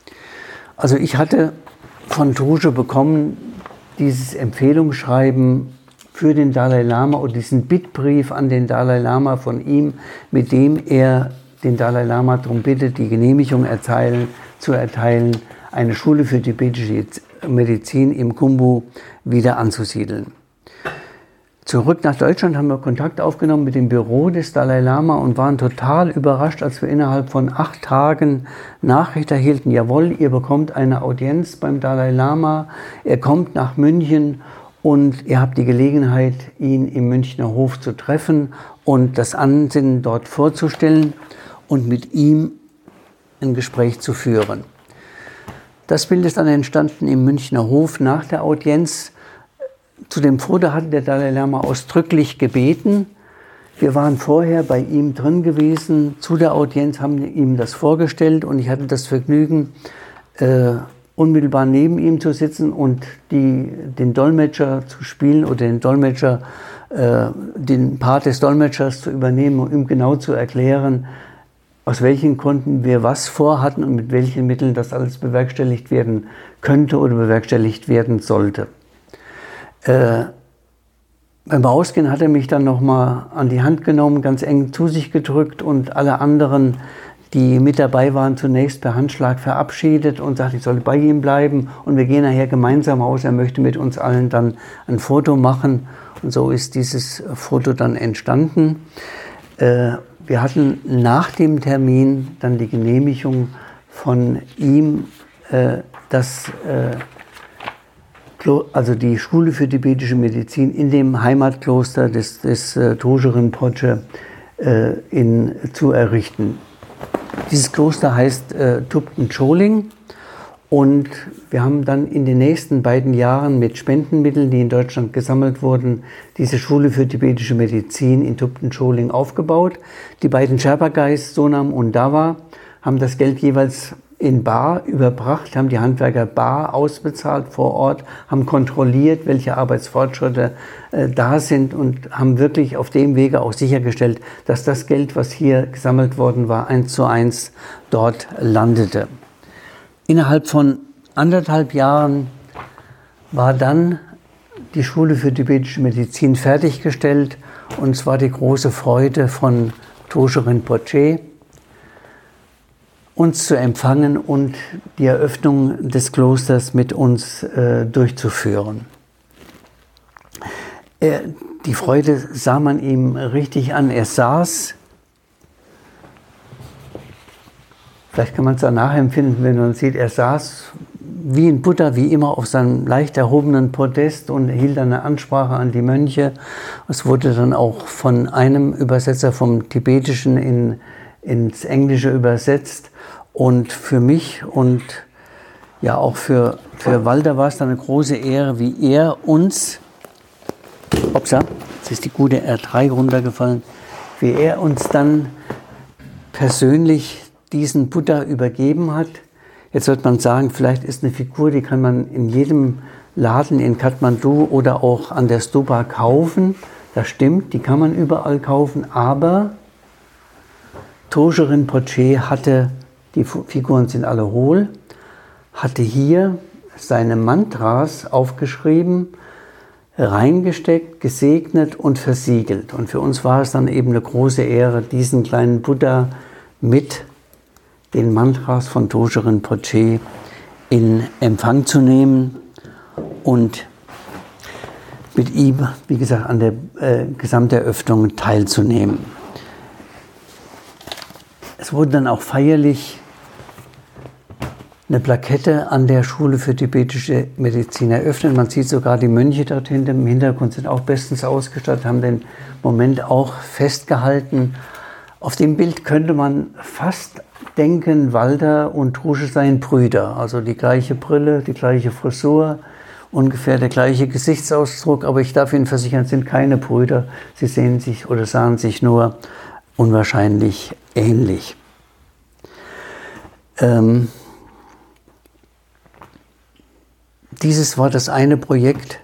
Also ich hatte von Trungpa bekommen dieses Empfehlungsschreiben für den Dalai Lama und diesen Bittbrief an den Dalai Lama von ihm, mit dem er den Dalai Lama darum bittet, die Genehmigung erteilen, zu erteilen, eine Schule für tibetische Medizin im Khumbu wieder anzusiedeln. Zurück nach Deutschland haben wir Kontakt aufgenommen mit dem Büro des Dalai Lama und waren total überrascht, als wir innerhalb von acht Tagen Nachricht erhielten, jawohl, ihr bekommt eine Audienz beim Dalai Lama, er kommt nach München und ihr habt die Gelegenheit, ihn im Münchner Hof zu treffen und das Ansinnen dort vorzustellen und mit ihm ein Gespräch zu führen. Das Bild ist dann entstanden im Münchner Hof nach der Audienz. Zu dem Foto hatte der Dalai Lama ausdrücklich gebeten. Wir waren vorher bei ihm drin gewesen, zu der Audienz, haben ihm das vorgestellt und ich hatte das Vergnügen, äh, unmittelbar neben ihm zu sitzen und die, den Dolmetscher zu spielen oder den Dolmetscher, äh, den Part des Dolmetschers zu übernehmen, um ihm genau zu erklären, aus welchen Gründen wir was vorhatten und mit welchen Mitteln das alles bewerkstelligt werden könnte oder bewerkstelligt werden sollte. Äh, beim Rausgehen hat er mich dann nochmal an die Hand genommen, ganz eng zu sich gedrückt und alle anderen, die mit dabei waren, zunächst per Handschlag verabschiedet und sagte, ich soll bei ihm bleiben und wir gehen nachher gemeinsam raus. Er möchte mit uns allen dann ein Foto machen und so ist dieses Foto dann entstanden. Äh, wir hatten nach dem Termin dann die Genehmigung von ihm, äh, dass äh, also die Schule für tibetische Medizin in dem Heimatkloster des, des äh, Trungpa Rinpoche äh, in, zu errichten. Dieses Kloster heißt äh, Thupten Choling und wir haben dann in den nächsten beiden Jahren mit Spendenmitteln, die in Deutschland gesammelt wurden, diese Schule für tibetische Medizin in Thupten Choling aufgebaut. Die beiden Sherpa-Guides, Sonam und Dawa, haben das Geld jeweils in bar überbracht, haben die Handwerker bar ausbezahlt vor Ort, haben kontrolliert, welche Arbeitsfortschritte äh, da sind und haben wirklich auf dem Wege auch sichergestellt, dass das Geld, was hier gesammelt worden war, eins zu eins dort landete. Innerhalb von anderthalb Jahren war dann die Schule für tibetische Medizin fertiggestellt und es war die große Freude von Trungpa Rinpoche, uns zu empfangen und die Eröffnung des Klosters mit uns äh, durchzuführen. Äh, die Freude sah man ihm richtig an. Er saß, vielleicht kann man es dann nachempfinden, wenn man sieht, er saß wie ein Buddha, wie immer, auf seinem leicht erhobenen Podest und hielt eine Ansprache an die Mönche. Es wurde dann auch von einem Übersetzer vom Tibetischen in, ins Englische übersetzt. Und für mich und ja auch für, für Walter war es dann eine große Ehre, wie er uns, upsa, jetzt ist die gute R drei runtergefallen, wie er uns dann persönlich diesen Buddha übergeben hat. Jetzt wird man sagen, vielleicht ist eine Figur, die kann man in jedem Laden in Kathmandu oder auch an der Stupa kaufen. Das stimmt, die kann man überall kaufen, aber Trungpa Rinpoche hatte, die Figuren sind alle hohl, hatte hier seine Mantras aufgeschrieben, reingesteckt, gesegnet und versiegelt. Und für uns war es dann eben eine große Ehre, diesen kleinen Buddha mit den Mantras von Trungpa Rinpoche in Empfang zu nehmen und mit ihm, wie gesagt, an der äh, Gesamteröffnung teilzunehmen. Es wurde dann auch feierlich eine Plakette an der Schule für tibetische Medizin eröffnet. Man sieht sogar die Mönche dort hinten im Hintergrund sind auch bestens ausgestattet, haben den Moment auch festgehalten. Auf dem Bild könnte man fast denken, Walter und Trungpa seien Brüder. Also die gleiche Brille, die gleiche Frisur, ungefähr der gleiche Gesichtsausdruck. Aber ich darf Ihnen versichern, es sind keine Brüder. Sie sehen sich oder sahen sich nur unwahrscheinlich ähnlich. Ähm, dieses war das eine Projekt,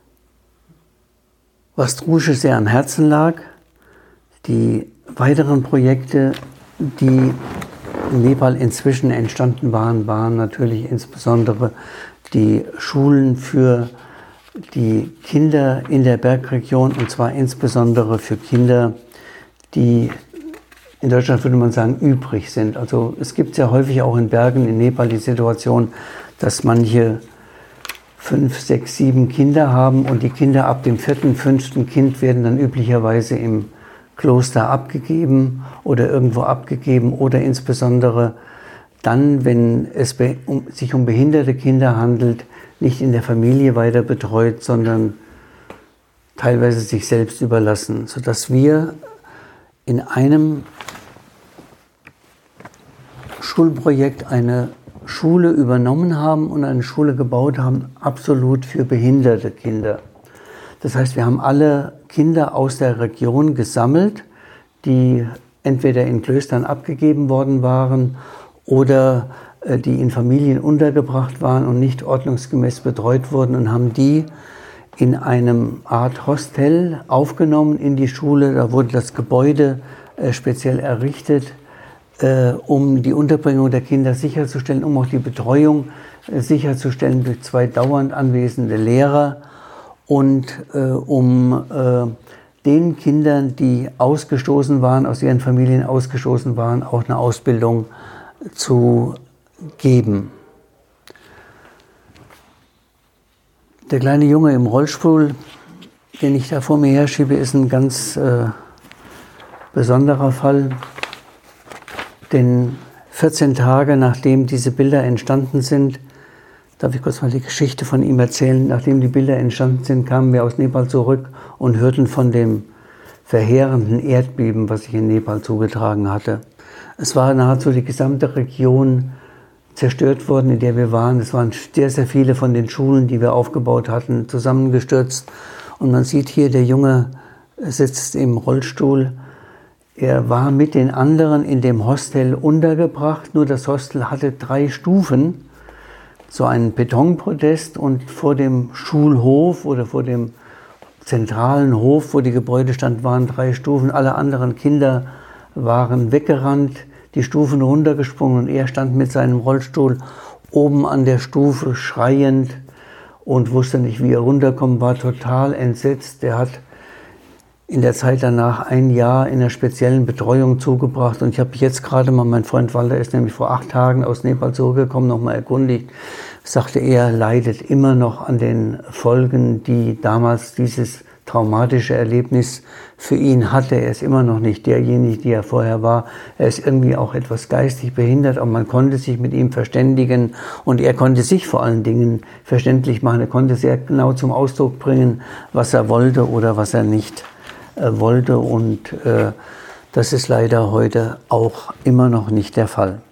was Trungpa sehr am Herzen lag. Die weiteren Projekte, die in Nepal inzwischen entstanden waren, waren natürlich insbesondere die Schulen für die Kinder in der Bergregion, und zwar insbesondere für Kinder, die in Deutschland würde man sagen übrig sind. Also es gibt sehr häufig auch in Bergen in Nepal die Situation, dass manche fünf, sechs, sieben Kinder haben und die Kinder ab dem vierten, fünften Kind werden dann üblicherweise im Kloster abgegeben oder irgendwo abgegeben oder insbesondere dann, wenn es sich um behinderte Kinder handelt, nicht in der Familie weiter betreut, sondern teilweise sich selbst überlassen, sodass wir in einem Schulprojekt eine Schule übernommen haben und eine Schule gebaut haben, absolut für behinderte Kinder. Das heißt, wir haben alle Kinder aus der Region gesammelt, die entweder in Klöstern abgegeben worden waren oder äh, die in Familien untergebracht waren und nicht ordnungsgemäß betreut wurden, und haben die in einem Art Hostel aufgenommen in die Schule. Da wurde das Gebäude äh, speziell errichtet, äh, um die Unterbringung der Kinder sicherzustellen, um auch die Betreuung äh, sicherzustellen durch zwei dauernd anwesende Lehrer und äh, um äh, den Kindern, die ausgestoßen waren, aus ihren Familien ausgestoßen waren, auch eine Ausbildung zu geben. Der kleine Junge im Rollstuhl, den ich da vor mir herschiebe, ist ein ganz äh, besonderer Fall. Denn vierzehn Tage nachdem diese Bilder entstanden sind, darf ich kurz mal die Geschichte von ihm erzählen, nachdem die Bilder entstanden sind, kamen wir aus Nepal zurück und hörten von dem verheerenden Erdbeben, was sich in Nepal zugetragen hatte. Es war nahezu die gesamte Region zerstört worden, in der wir waren. Es waren sehr, sehr viele von den Schulen, die wir aufgebaut hatten, zusammengestürzt. Und man sieht hier, der Junge sitzt im Rollstuhl. Er war mit den anderen in dem Hostel untergebracht, nur das Hostel hatte drei Stufen, so einen Betonpodest, und vor dem Schulhof oder vor dem zentralen Hof, wo die Gebäude standen, waren drei Stufen. Alle anderen Kinder waren weggerannt, die Stufen runtergesprungen, und er stand mit seinem Rollstuhl oben an der Stufe schreiend und wusste nicht, wie er runterkommt, war total entsetzt. Er hat in der Zeit danach ein Jahr in einer speziellen Betreuung zugebracht, und ich habe mich jetzt gerade mal, mein Freund Walter ist nämlich vor acht Tagen aus Nepal zurückgekommen, nochmal erkundigt, sagte er, leidet immer noch an den Folgen, die damals dieses traumatische Erlebnis für ihn hatte. Er ist immer noch nicht derjenige, der er vorher war. Er ist irgendwie auch etwas geistig behindert, aber man konnte sich mit ihm verständigen und er konnte sich vor allen Dingen verständlich machen. Er konnte sehr genau zum Ausdruck bringen, was er wollte oder was er nicht äh, wollte und äh, das ist leider heute auch immer noch nicht der Fall.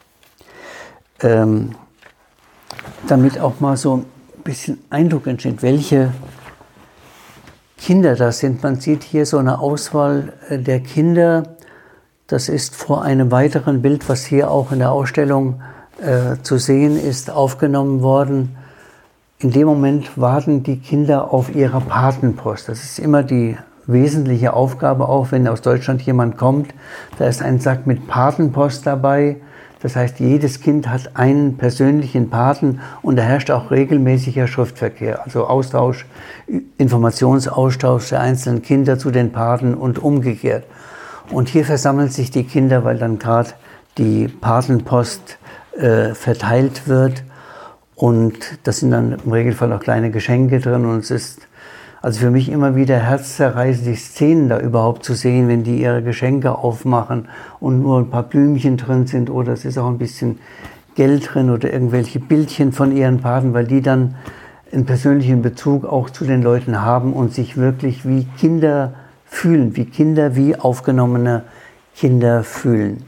Ähm, damit auch mal so ein bisschen Eindruck entsteht, welche Kinder das sind. Man sieht hier so eine Auswahl der Kinder. Das ist vor einem weiteren Bild, was hier auch in der Ausstellung äh, zu sehen ist, aufgenommen worden. In dem Moment warten die Kinder auf ihre Patenpost. Das ist immer die wesentliche Aufgabe, auch wenn aus Deutschland jemand kommt. Da ist ein Sack mit Patenpost dabei. Das heißt, jedes Kind hat einen persönlichen Paten und da herrscht auch regelmäßiger Schriftverkehr, also Austausch, Informationsaustausch der einzelnen Kinder zu den Paten und umgekehrt. Und hier versammeln sich die Kinder, weil dann gerade die Patenpost äh, verteilt wird und das sind dann im Regelfall auch kleine Geschenke drin und es ist also für mich immer wieder herzzerreißend, die Szenen da überhaupt zu sehen, wenn die ihre Geschenke aufmachen und nur ein paar Blümchen drin sind oder es ist auch ein bisschen Geld drin oder irgendwelche Bildchen von ihren Paten, weil die dann einen persönlichen Bezug auch zu den Leuten haben und sich wirklich wie Kinder fühlen, wie Kinder, wie aufgenommene Kinder fühlen.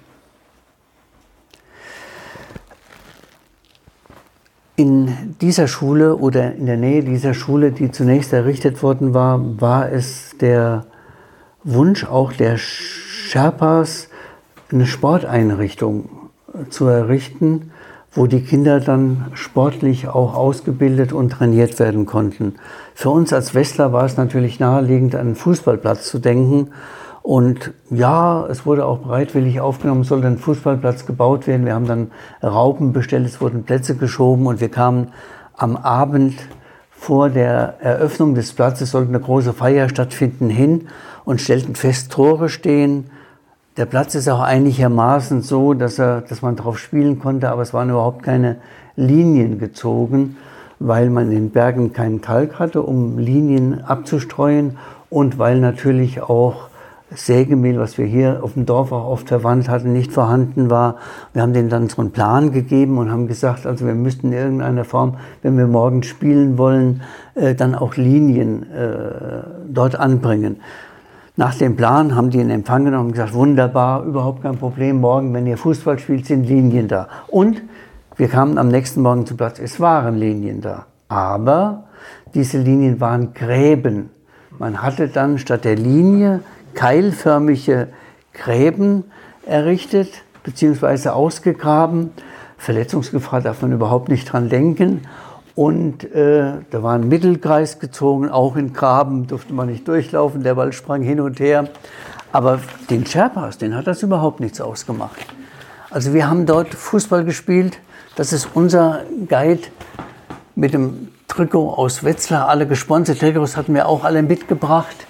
In dieser Schule oder in der Nähe dieser Schule, die zunächst errichtet worden war, war es der Wunsch auch der Sherpas, eine Sporteinrichtung zu errichten, wo die Kinder dann sportlich auch ausgebildet und trainiert werden konnten. Für uns als Westler war es natürlich naheliegend, an einen Fußballplatz zu denken. Und ja, es wurde auch bereitwillig aufgenommen, es sollte ein Fußballplatz gebaut werden. Wir haben dann Raupen bestellt, es wurden Plätze geschoben und wir kamen am Abend vor der Eröffnung des Platzes, sollte eine große Feier stattfinden, hin und stellten fest, Tore stehen. Der Platz ist auch einigermaßen so, dass, er, dass man drauf spielen konnte, aber es waren überhaupt keine Linien gezogen, weil man in den Bergen keinen Kalk hatte, um Linien abzustreuen und weil natürlich auch Sägemehl, was wir hier auf dem Dorf auch oft verwandt hatten, nicht vorhanden war. Wir haben denen dann so einen Plan gegeben und haben gesagt, also wir müssten in irgendeiner Form, wenn wir morgen spielen wollen, äh, dann auch Linien äh, dort anbringen. Nach dem Plan haben die in Empfang genommen und gesagt, wunderbar, überhaupt kein Problem, morgen, wenn ihr Fußball spielt, sind Linien da. Und wir kamen am nächsten Morgen zu Platz, es waren Linien da. Aber diese Linien waren Gräben. Man hatte dann statt der Linie keilförmige Gräben errichtet bzw. ausgegraben. Verletzungsgefahr darf man überhaupt nicht dran denken. Und äh, da war ein Mittelkreis gezogen, auch in Graben durfte man nicht durchlaufen, der Ball sprang hin und her. Aber den Sherpas, den hat das überhaupt nichts ausgemacht. Also wir haben dort Fußball gespielt, das ist unser Guide mit dem Trikot aus Wetzlar, alle gesponsert, Trikots hatten wir auch alle mitgebracht.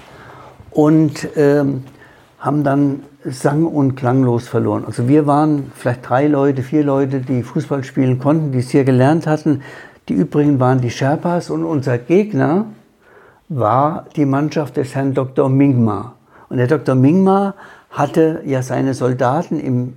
Und ähm, haben dann sang- und klanglos verloren. Also wir waren vielleicht drei Leute, vier Leute, die Fußball spielen konnten, die es hier gelernt hatten. Die übrigen waren die Sherpas und unser Gegner war die Mannschaft des Herrn Doktor Mingma. Und der Doktor Mingma hatte ja seine Soldaten im,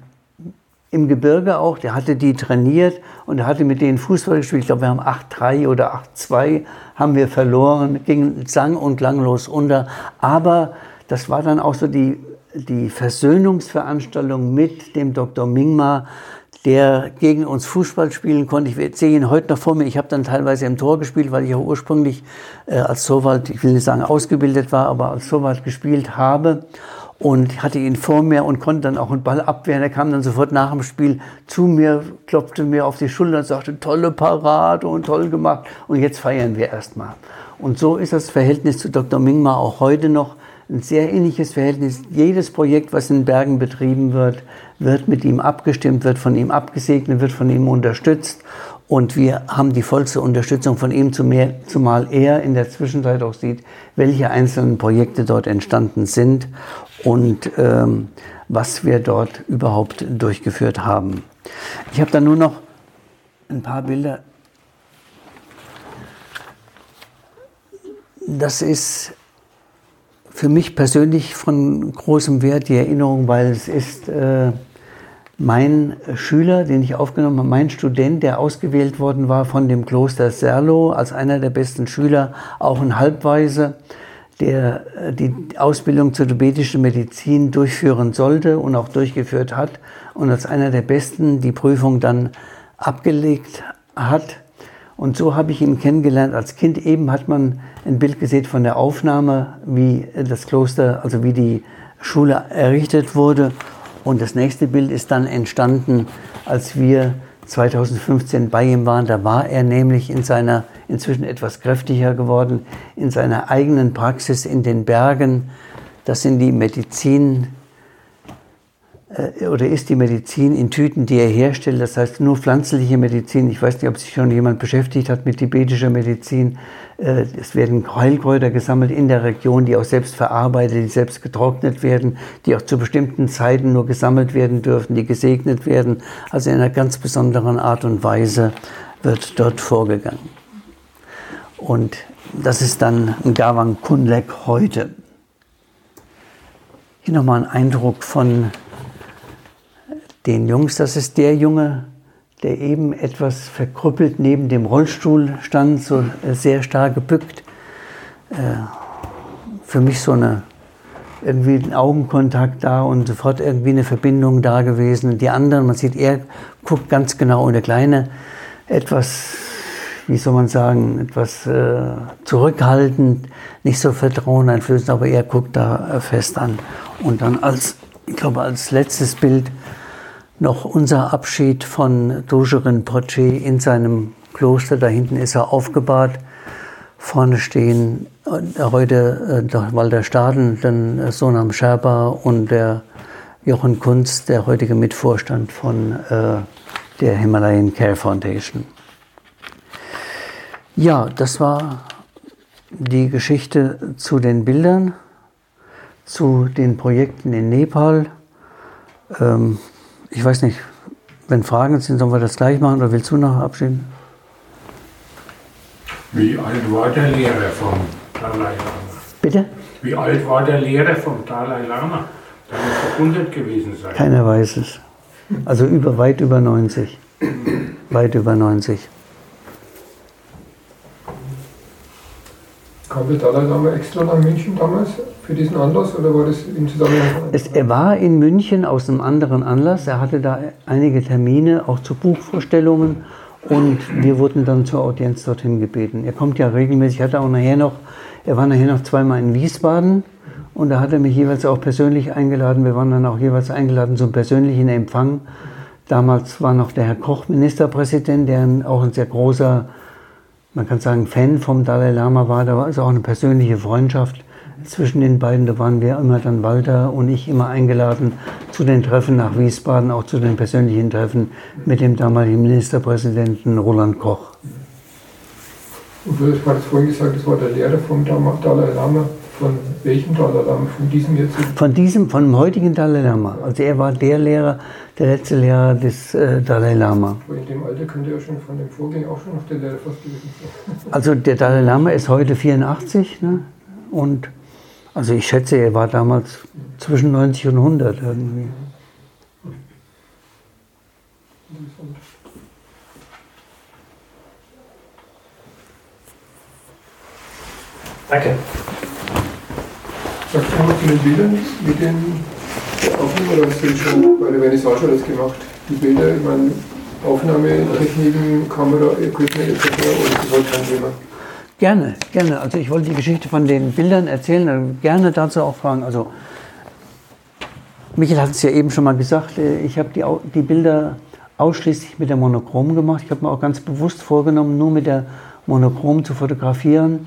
im Gebirge auch, der hatte die trainiert und er hatte mit denen Fußball gespielt. Ich glaube, wir haben acht drei oder acht zwei haben wir verloren, ging sang- und klanglos unter. Aber das war dann auch so die, die Versöhnungsveranstaltung mit dem Doktor Mingma, der gegen uns Fußball spielen konnte. Ich sehe ihn heute noch vor mir. Ich habe dann teilweise im Tor gespielt, weil ich auch ursprünglich äh, als Torwart, ich will nicht sagen ausgebildet war, aber als Torwart gespielt habe. Und hatte ihn vor mir und konnte dann auch einen Ball abwehren. Er kam dann sofort nach dem Spiel zu mir, klopfte mir auf die Schulter und sagte, tolle Parade und toll gemacht. Und jetzt feiern wir erstmal. Und so ist das Verhältnis zu Doktor Mingma auch heute noch ein sehr ähnliches Verhältnis. Jedes Projekt, was in den Bergen betrieben wird, wird mit ihm abgestimmt, wird von ihm abgesegnet, wird von ihm unterstützt. Und wir haben die vollste Unterstützung von ihm, zumal er in der Zwischenzeit auch sieht, welche einzelnen Projekte dort entstanden sind und ähm, was wir dort überhaupt durchgeführt haben. Ich habe da nur noch ein paar Bilder. Das ist für mich persönlich von großem Wert, die Erinnerung, weil es ist äh, mein Schüler, den ich aufgenommen habe, mein Student, der ausgewählt worden war von dem Kloster Serlo als einer der besten Schüler, auch ein Halbwaise, der die Ausbildung zur tibetischen Medizin durchführen sollte und auch durchgeführt hat und als einer der Besten die Prüfung dann abgelegt hat. Und so habe ich ihn kennengelernt. Als Kind eben hat man ein Bild gesehen von der Aufnahme, wie das Kloster, also wie die Schule errichtet wurde. Und das nächste Bild ist dann entstanden, als wir zweitausendfünfzehn bei ihm waren. Da war er nämlich in seiner, inzwischen etwas kräftiger geworden, in seiner eigenen Praxis in den Bergen. Das sind die Medizin, äh, oder ist die Medizin in Tüten, die er herstellt. Das heißt nur pflanzliche Medizin. Ich weiß nicht, ob sich schon jemand beschäftigt hat mit tibetischer Medizin. Äh, es werden Heilkräuter gesammelt in der Region, die auch selbst verarbeitet, die selbst getrocknet werden, die auch zu bestimmten Zeiten nur gesammelt werden dürfen, die gesegnet werden. Also in einer ganz besonderen Art und Weise wird dort vorgegangen. Und das ist dann Ngawang Kunlek heute. Hier nochmal ein Eindruck von den Jungs. Das ist der Junge, der eben etwas verkrüppelt neben dem Rollstuhl stand, so sehr stark gebückt. Für mich so eine, irgendwie ein Augenkontakt da und sofort irgendwie eine Verbindung da gewesen. Die anderen, man sieht, er guckt ganz genau, und der Kleine etwas, wie soll man sagen, etwas äh, zurückhaltend, nicht so vertraueneinflößend, aber er guckt da äh, fest an. Und dann als, ich glaube, als letztes Bild noch unser Abschied von Dosho Rinpoche in seinem Kloster. Da hinten ist er aufgebahrt. Vorne stehen äh, heute äh, Walter Staden, dann äh, Sonam Sherpa und der Jochen Kunz, der heutige Mitvorstand von äh, der Himalayan Care Foundation. Ja, das war die Geschichte zu den Bildern, zu den Projekten in Nepal. Ähm, ich weiß nicht, wenn Fragen sind, sollen wir das gleich machen oder willst du noch abschieden? Wie alt war der Lehrer vom Dalai Lama? Bitte? Wie alt war der Lehrer vom Dalai Lama? Der muss doch hundert gewesen sein. Keiner weiß es. Also über, weit über neunzig. Weit über neunzig. Kam der Dalai Lama extra nach München damals für diesen Anlass oder war das im Zusammenhang? Es, er war in München aus einem anderen Anlass. Er hatte da einige Termine, auch zu Buchvorstellungen, und wir wurden dann zur Audienz dorthin gebeten. Er kommt ja regelmäßig, hatte auch nachher noch, er war nachher noch zweimal in Wiesbaden und da hat er mich jeweils auch persönlich eingeladen. Wir waren dann auch jeweils eingeladen zum persönlichen Empfang. Damals war noch der Herr Koch Ministerpräsident, der auch ein sehr großer, man kann sagen, Fan vom Dalai Lama war. Da war also auch eine persönliche Freundschaft zwischen den beiden. Da waren wir immer dann, Walter und ich, immer eingeladen zu den Treffen nach Wiesbaden, auch zu den persönlichen Treffen mit dem damaligen Ministerpräsidenten Roland Koch. Und du hast gerade vorhin gesagt, das war der Lehrer vom Dalai Lama. Von welchem Dalai Lama? Von diesem jetzt? Von diesem, von dem heutigen Dalai Lama. Also er war der Lehrer, der letzte Lehrer des äh, Dalai Lama. In dem Alter könnte er schon von dem Vorgänger auch schon noch der Lehrer fast gewesen sein. Also der Dalai Lama ist heute vierundachtzig, ne? Und also ich schätze, er war damals zwischen neunzig und hundert irgendwie. Danke. Sagst du noch zu den Bildern mit den Aufnahmen, oder hast du schon bei der Vernissage das gemacht? Die Bilder, ich meine, Aufnahmetechniken, Kamera, Equipment et cetera, oder ist das halt kein Thema? Gerne, gerne. Also ich wollte die Geschichte von den Bildern erzählen, gerne dazu auch fragen. Also Michael hat es ja eben schon mal gesagt, ich habe die, die Bilder ausschließlich mit der Monochrom gemacht. Ich habe mir auch ganz bewusst vorgenommen, nur mit der Monochrom zu fotografieren.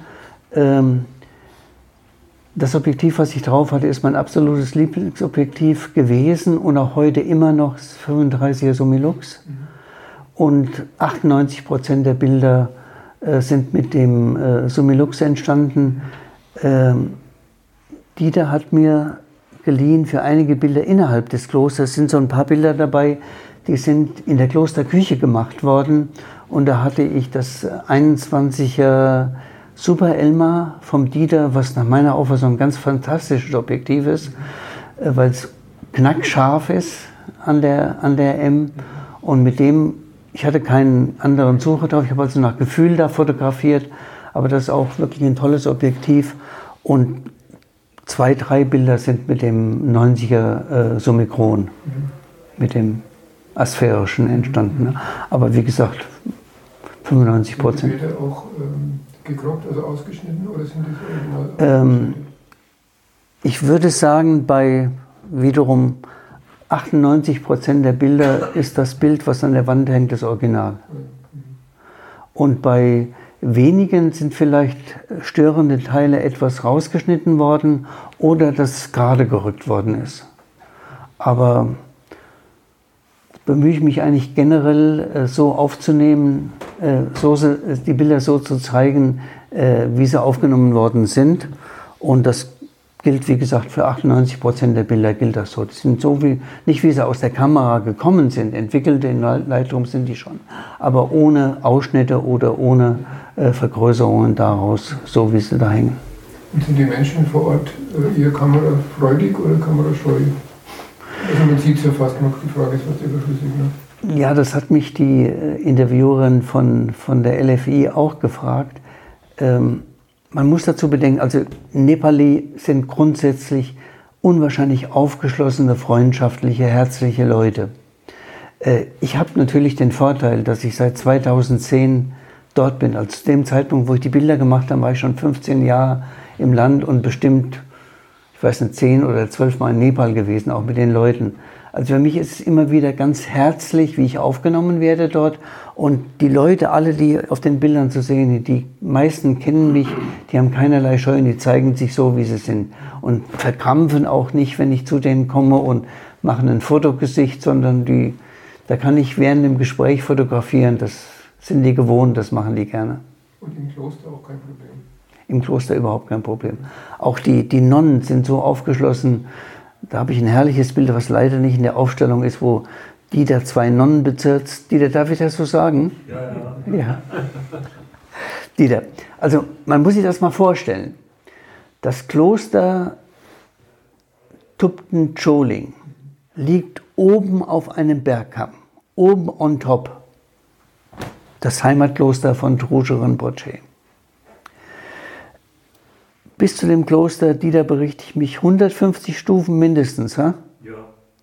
Das Objektiv, was ich drauf hatte, ist mein absolutes Lieblingsobjektiv gewesen und auch heute immer noch das fünfunddreißiger Summilux. Und achtundneunzig Prozent der Bilder äh, sind mit dem äh, Summilux entstanden. Ähm, Dieter hat mir geliehen für einige Bilder innerhalb des Klosters. Sind so ein paar Bilder dabei, die sind in der Klosterküche gemacht worden. Und da hatte ich das einundzwanziger Super Elmar vom Dieter, was nach meiner Auffassung ein ganz fantastisches Objektiv ist, äh, weil es knackscharf ist an der, an der M. Und mit dem, ich hatte keinen anderen Sucher drauf, ich habe also nach Gefühl da fotografiert, aber das ist auch wirklich ein tolles Objektiv. Und zwei, drei Bilder sind mit dem neunziger äh, Summicron, mhm. mit dem asphärischen entstanden. Ne? Aber wie gesagt, fünfundneunzig Prozent. Sind die Bilder auch ähm, gekroppt, also ausgeschnitten, oder sind die original ähm, Ich würde sagen, bei wiederum achtundneunzig Prozent der Bilder ist das Bild, was an der Wand hängt, das Original. Und bei wenigen sind vielleicht störende Teile etwas rausgeschnitten worden oder das gerade gerückt worden ist. Aber bemühe ich mich eigentlich generell äh, so aufzunehmen, äh, so, die Bilder so zu zeigen, äh, wie sie aufgenommen worden sind. Und das gilt, wie gesagt, für achtundneunzig Prozent der Bilder gilt das so. Die sind so wie, nicht wie sie aus der Kamera gekommen sind, entwickelt in Lightroom sind die schon, aber ohne Ausschnitte oder ohne äh, Vergrößerungen daraus, so wie sie da hängen. Und sind die Menschen vor Ort äh, eher kamerafreudig oder kamerascheu? Also man sieht es ja fast noch, die Frage ist fast überflüssig. Ne? Ja, das hat mich die äh, Interviewerin von, von der L F I auch gefragt. Ähm, Man muss dazu bedenken, also Nepali sind grundsätzlich unwahrscheinlich aufgeschlossene, freundschaftliche, herzliche Leute. Ich habe natürlich den Vorteil, dass ich seit zweitausendzehn dort bin. Also zu dem Zeitpunkt, wo ich die Bilder gemacht habe, war ich schon fünfzehn Jahre im Land und bestimmt, ich weiß nicht, zehn oder zwölf Mal in Nepal gewesen, auch mit den Leuten. Also für mich ist es immer wieder ganz herzlich, wie ich aufgenommen werde dort. Und die Leute, alle, die auf den Bildern zu sehen sind, die meisten kennen mich, die haben keinerlei Scheu, die zeigen sich so, wie sie sind. Und verkrampfen auch nicht, wenn ich zu denen komme und machen ein Fotogesicht, sondern die, da kann ich während dem Gespräch fotografieren. Das sind die gewohnt, das machen die gerne. Und im Kloster auch kein Problem? Im Kloster überhaupt kein Problem. Auch die, die Nonnen sind so aufgeschlossen. Da habe ich ein herrliches Bild, was leider nicht in der Aufstellung ist, wo Dieter zwei Nonnen bezirzt. Dieter, darf ich das so sagen? Ja, ja. Ja. Dieter, also man muss sich das mal vorstellen. Das Kloster Thupten Choling liegt oben auf einem Bergkamm, oben on top. Das Heimatkloster von Trungpa Rinpoche. Bis zu dem Kloster, Dieter, berichte ich mich, hundertfünfzig Stufen mindestens. Ha? Ja.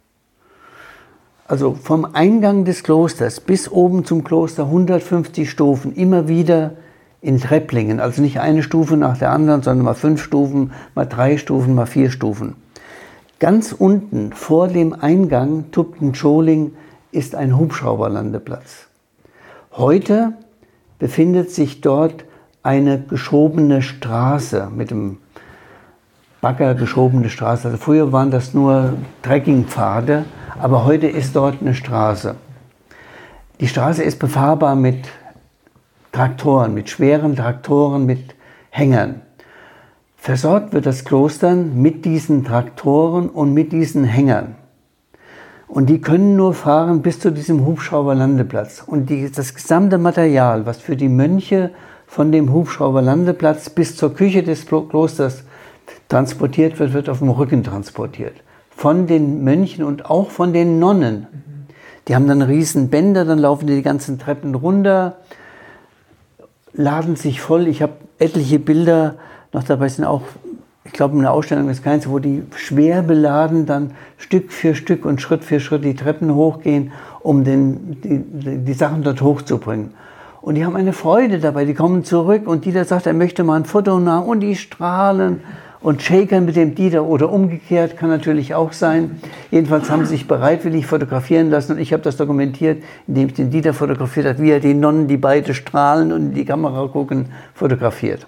Also vom Eingang des Klosters bis oben zum Kloster hundertfünfzig Stufen, immer wieder in Trepplingen. Also nicht eine Stufe nach der anderen, sondern mal fünf Stufen, mal drei Stufen, mal vier Stufen. Ganz unten vor dem Eingang Thupten Choling ist ein Hubschrauberlandeplatz. Heute befindet sich dort eine geschobene Straße, mit dem Bagger geschobene Straße. Also früher waren das nur Trekkingpfade, aber heute ist dort eine Straße. Die Straße ist befahrbar mit Traktoren, mit schweren Traktoren, mit Hängern. Versorgt wird das Kloster mit diesen Traktoren und mit diesen Hängern. Und die können nur fahren bis zu diesem Hubschrauberlandeplatz. Und die, das gesamte Material, was für die Mönche von dem Hubschrauberlandeplatz bis zur Küche des Klosters transportiert wird, wird auf dem Rücken transportiert. Von den Mönchen und auch von den Nonnen. Die haben dann riesen Bänder, dann laufen die, die ganzen Treppen runter, laden sich voll. Ich habe etliche Bilder noch dabei, sind auch, ich glaube, in der Ausstellung ist keins, wo die schwer beladen dann Stück für Stück und Schritt für Schritt die Treppen hochgehen, um den, die, die Sachen dort hochzubringen. Und die haben eine Freude dabei, die kommen zurück und Dieter sagt, er möchte mal ein Foto nach und die strahlen und shakern mit dem Dieter oder umgekehrt, kann natürlich auch sein. Jedenfalls haben sie sich bereitwillig fotografieren lassen und ich habe das dokumentiert, indem ich den Dieter fotografiert habe, wie er die Nonnen, die beide strahlen und in die Kamera gucken, fotografiert.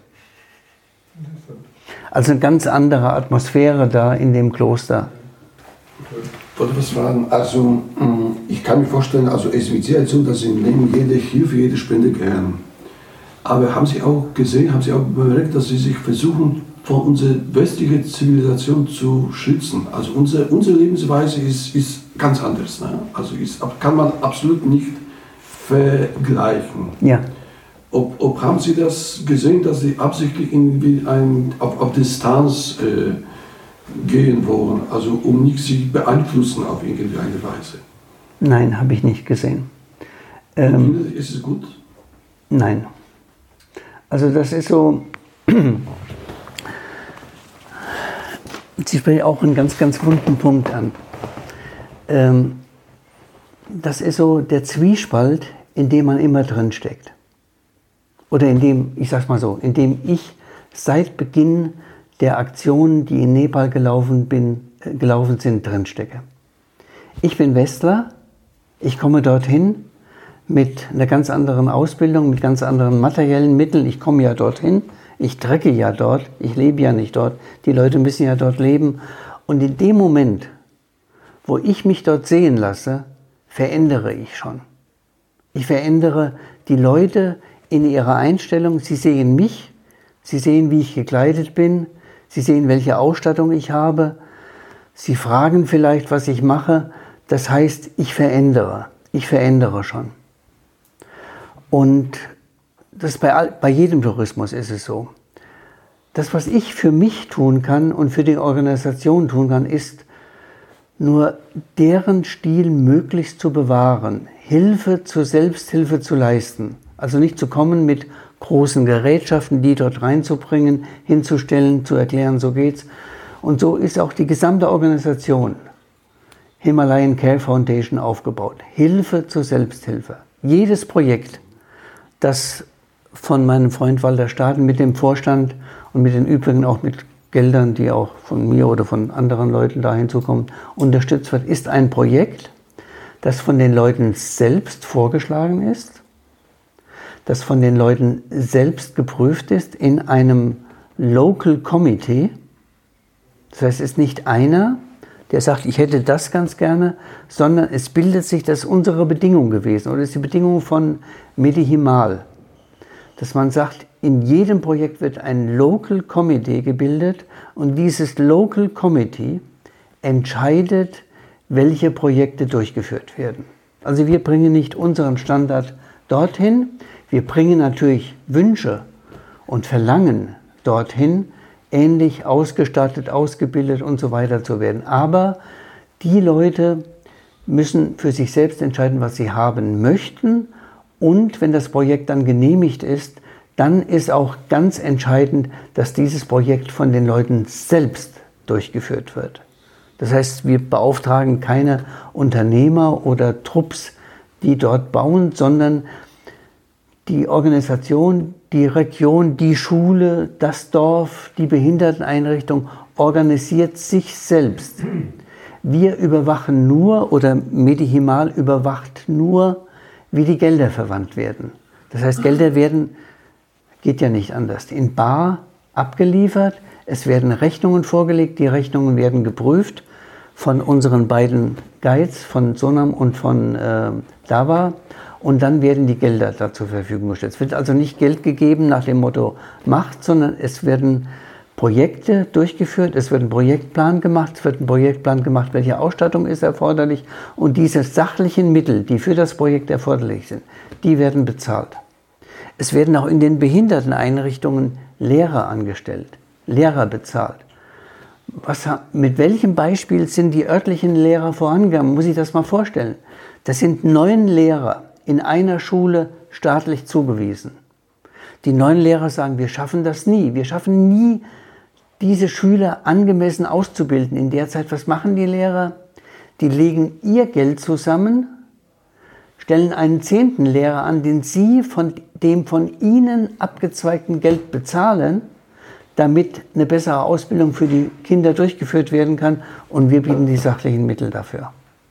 Also eine ganz andere Atmosphäre da in dem Kloster. Ich wollte was fragen, also ich kann mir vorstellen, also es wird sehr so, dass Sie nehmen jede Hilfe, jede Spende gern. Aber haben Sie auch gesehen, haben Sie auch bemerkt, dass Sie sich versuchen, von unserer westlichen Zivilisation zu schützen? Also unsere, unsere Lebensweise ist, ist ganz anders. Ne? Also ist, kann man absolut nicht vergleichen. Ja. ob, ob haben Sie das gesehen, dass Sie absichtlich irgendwie ein, auf, auf Distanz äh, gehen wollen, also um nicht Sie beeinflussen auf irgendeine Weise? Nein, habe ich nicht gesehen. Ähm, ist es gut? Nein. Also das ist so, Sie sprechen auch einen ganz, ganz wunden Punkt an. Ähm, das ist so der Zwiespalt, in dem man immer drin steckt. Oder in dem, ich sag's mal so, in dem ich seit Beginn der Aktionen, die in Nepal gelaufen, bin, äh, gelaufen sind, drin stecke. Ich bin Westler, ich komme dorthin mit einer ganz anderen Ausbildung, mit ganz anderen materiellen Mitteln. Ich komme ja dorthin, ich trecke ja dort, ich lebe ja nicht dort. Die Leute müssen ja dort leben. Und in dem Moment, wo ich mich dort sehen lasse, verändere ich schon. Ich verändere die Leute in ihrer Einstellung. Sie sehen mich, sie sehen, wie ich gekleidet bin, sie sehen, welche Ausstattung ich habe. Sie fragen vielleicht, was ich mache. Das heißt, ich verändere. Ich verändere schon. Und das bei, bei jedem Tourismus ist es so. Das, was ich für mich tun kann und für die Organisation tun kann, ist nur deren Stil möglichst zu bewahren, Hilfe zur Selbsthilfe zu leisten. Also nicht zu kommen mit großen Gerätschaften, die dort reinzubringen, hinzustellen, zu erklären, so geht's. Und so ist auch die gesamte Organisation Himalayan Care Foundation aufgebaut. Hilfe zur Selbsthilfe. Jedes Projekt, das von meinem Freund Walter Staden mit dem Vorstand und mit den übrigen auch mit Geldern, die auch von mir oder von anderen Leuten da hinzukommen, unterstützt wird, ist ein Projekt, das von den Leuten selbst vorgeschlagen ist, das von den Leuten selbst geprüft ist in einem Local Committee. Das heißt, es ist nicht einer, der sagt, ich hätte das ganz gerne, sondern es bildet sich, das ist unsere Bedingung gewesen oder ist die Bedingung von Medihimal, dass man sagt, in jedem Projekt wird ein Local Committee gebildet und dieses Local Committee entscheidet, welche Projekte durchgeführt werden. Also wir bringen nicht unseren Standard dorthin, wir bringen natürlich Wünsche und Verlangen dorthin, ähnlich ausgestattet, ausgebildet und so weiter zu werden. Aber die Leute müssen für sich selbst entscheiden, was sie haben möchten. Und wenn das Projekt dann genehmigt ist, dann ist auch ganz entscheidend, dass dieses Projekt von den Leuten selbst durchgeführt wird. Das heißt, wir beauftragen keine Unternehmer oder Trupps, die dort bauen, sondern die Organisation, die Region, die Schule, das Dorf, die Behinderteneinrichtung organisiert sich selbst. Wir überwachen nur, oder Medihimal überwacht nur, wie die Gelder verwandt werden. Das heißt, Gelder werden, geht ja nicht anders, in bar abgeliefert. Es werden Rechnungen vorgelegt, die Rechnungen werden geprüft von unseren beiden Guides, von Sonam und von äh, Dawa. Und dann werden die Gelder da zur Verfügung gestellt. Es wird also nicht Geld gegeben nach dem Motto Macht, sondern es werden Projekte durchgeführt, es wird ein Projektplan gemacht, es wird ein Projektplan gemacht, welche Ausstattung ist erforderlich. Und diese sachlichen Mittel, die für das Projekt erforderlich sind, die werden bezahlt. Es werden auch in den Behinderteneinrichtungen Lehrer angestellt, Lehrer bezahlt. Was, mit welchem Beispiel sind die örtlichen Lehrer vorangegangen? Muss ich das mal vorstellen. Das sind neun Lehrer in einer Schule staatlich zugewiesen. Die neun Lehrer sagen, wir schaffen das nie. Wir schaffen nie, diese Schüler angemessen auszubilden. In der Zeit, was machen die Lehrer? Die legen ihr Geld zusammen, stellen einen zehnten Lehrer an, den sie von dem von ihnen abgezweigten Geld bezahlen, damit eine bessere Ausbildung für die Kinder durchgeführt werden kann, und wir bieten die sachlichen Mittel dafür.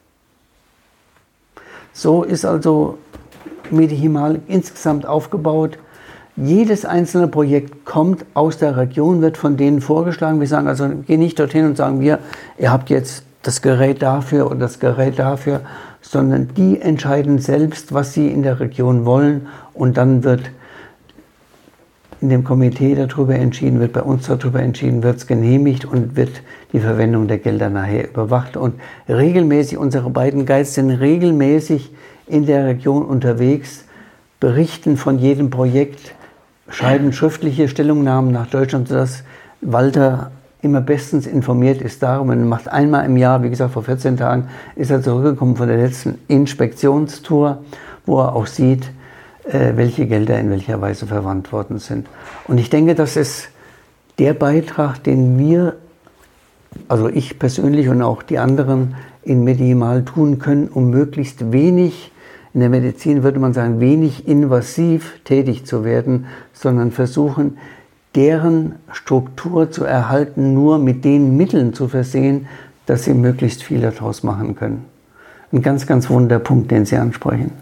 So ist also Medihimal insgesamt aufgebaut. Jedes einzelne Projekt kommt aus der Region, wird von denen vorgeschlagen. Wir sagen also, geh nicht dorthin und sagen wir, ihr habt jetzt das Gerät dafür oder das Gerät dafür, sondern die entscheiden selbst, was sie in der Region wollen, und dann wird in dem Komitee darüber entschieden, wird bei uns darüber entschieden, wird es genehmigt und wird die Verwendung der Gelder nachher überwacht. Und regelmäßig, unsere beiden Guides sind regelmäßig in der Region unterwegs, berichten von jedem Projekt, schreiben schriftliche Stellungnahmen nach Deutschland, sodass Walter immer bestens informiert ist darum. Er macht einmal im Jahr, wie gesagt, vor vierzehn Tagen ist er zurückgekommen von der letzten Inspektionstour, wo er auch sieht, welche Gelder in welcher Weise verwandt worden sind. Und ich denke, das ist der Beitrag, den wir, also ich persönlich und auch die anderen in Medimal tun können, um möglichst wenig, in der Medizin würde man sagen, wenig invasiv tätig zu werden, sondern versuchen, deren Struktur zu erhalten, nur mit den Mitteln zu versehen, dass sie möglichst viel daraus machen können. Ein ganz, ganz wunder Punkt, den Sie ansprechen.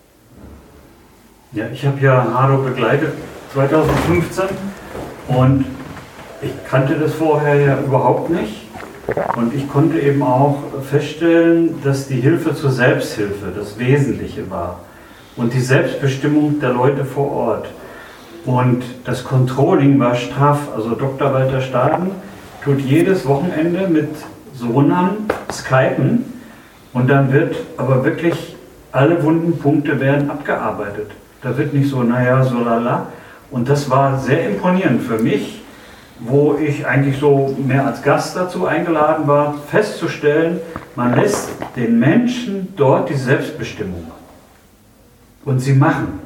Ja, ich habe ja Haro begleitet zweitausendfünfzehn und ich kannte das vorher ja überhaupt nicht. Und ich konnte eben auch feststellen, dass die Hilfe zur Selbsthilfe das Wesentliche war und die Selbstbestimmung der Leute vor Ort. Und das Controlling war straff. Also Doktor Walter Staden tut jedes Wochenende mit Sohnan skypen und dann wird aber wirklich alle wunden Punkte werden abgearbeitet. Da wird nicht so, naja, so lala. Und das war sehr imponierend für mich, wo ich eigentlich so mehr als Gast dazu eingeladen war, festzustellen, man lässt den Menschen dort die Selbstbestimmung. Und sie machen.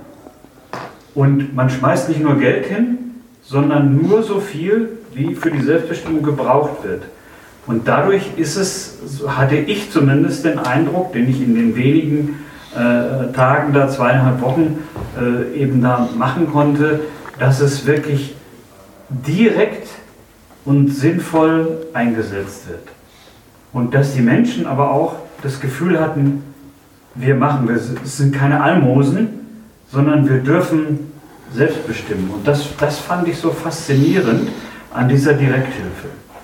Und man schmeißt nicht nur Geld hin, sondern nur so viel, wie für die Selbstbestimmung gebraucht wird. Und dadurch ist es, hatte ich zumindest den Eindruck, den ich in den wenigen äh, Tagen, da zweieinhalb Wochen äh, eben da machen konnte, dass es wirklich direkt und sinnvoll eingesetzt wird. Und dass die Menschen aber auch das Gefühl hatten, wir machen, wir, es sind keine Almosen, sondern wir dürfen selbst bestimmen. Und das, das fand ich so faszinierend an dieser Direkthilfe.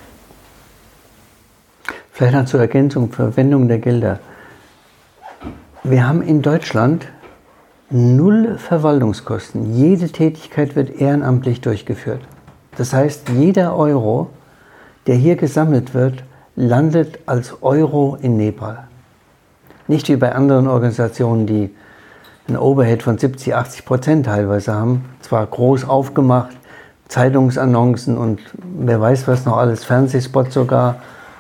Vielleicht noch zur Ergänzung, Verwendung der Gelder. Wir haben in Deutschland null Verwaltungskosten. Jede Tätigkeit wird ehrenamtlich durchgeführt. Das heißt, jeder Euro, der hier gesammelt wird, landet als Euro in Nepal. Nicht wie bei anderen Organisationen, die ein Overhead von siebzig, achtzig Prozent teilweise haben. Zwar groß aufgemacht, Zeitungsannoncen und wer weiß was noch alles, Fernsehspots sogar.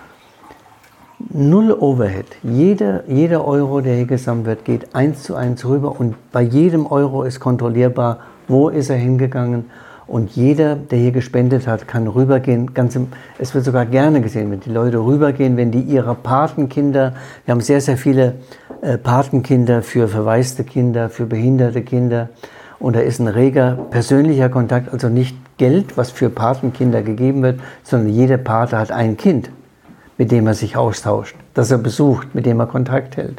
Null Overhead. Jeder, jeder Euro, der hier gesammelt wird, geht eins zu eins rüber und bei jedem Euro ist kontrollierbar, wo ist er hingegangen. Und jeder, der hier gespendet hat, kann rübergehen. Ganz im, es wird sogar gerne gesehen, wenn die Leute rübergehen, wenn die ihre Patenkinder, wir haben sehr, sehr viele äh, Patenkinder für verwaiste Kinder, für behinderte Kinder. Und da ist ein reger persönlicher Kontakt, also nicht Geld, was für Patenkinder gegeben wird, sondern jeder Pate hat ein Kind, mit dem er sich austauscht, das er besucht, mit dem er Kontakt hält.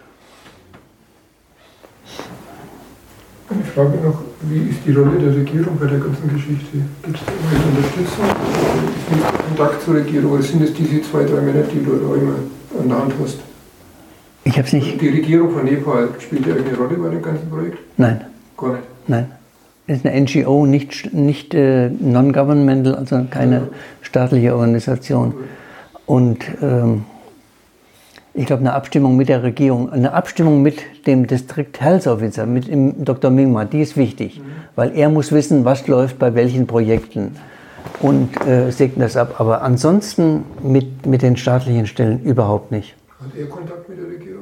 Eine Frage noch, wie ist die Rolle der Regierung bei der ganzen Geschichte? Gibt es da immer Unterstützung? Ist nicht Kontakt zur Regierung oder sind es diese zwei, drei Männer, die du da immer an der Hand hast? Ich habe es nicht. Die Regierung von Nepal, spielt die eine Rolle bei dem ganzen Projekt? Nein. Gar nicht? Nein. Es ist eine N G O, nicht, nicht äh, non-governmental, also keine ja. staatliche Organisation. Und ähm, ich glaube, eine Abstimmung mit der Regierung, eine Abstimmung mit dem District Health Officer, mit dem Doktor Mingma, die ist wichtig, mhm. weil er muss wissen, was läuft bei welchen Projekten und äh, segnet das ab. Aber ansonsten mit, mit den staatlichen Stellen überhaupt nicht. Hat er Kontakt mit der Regierung?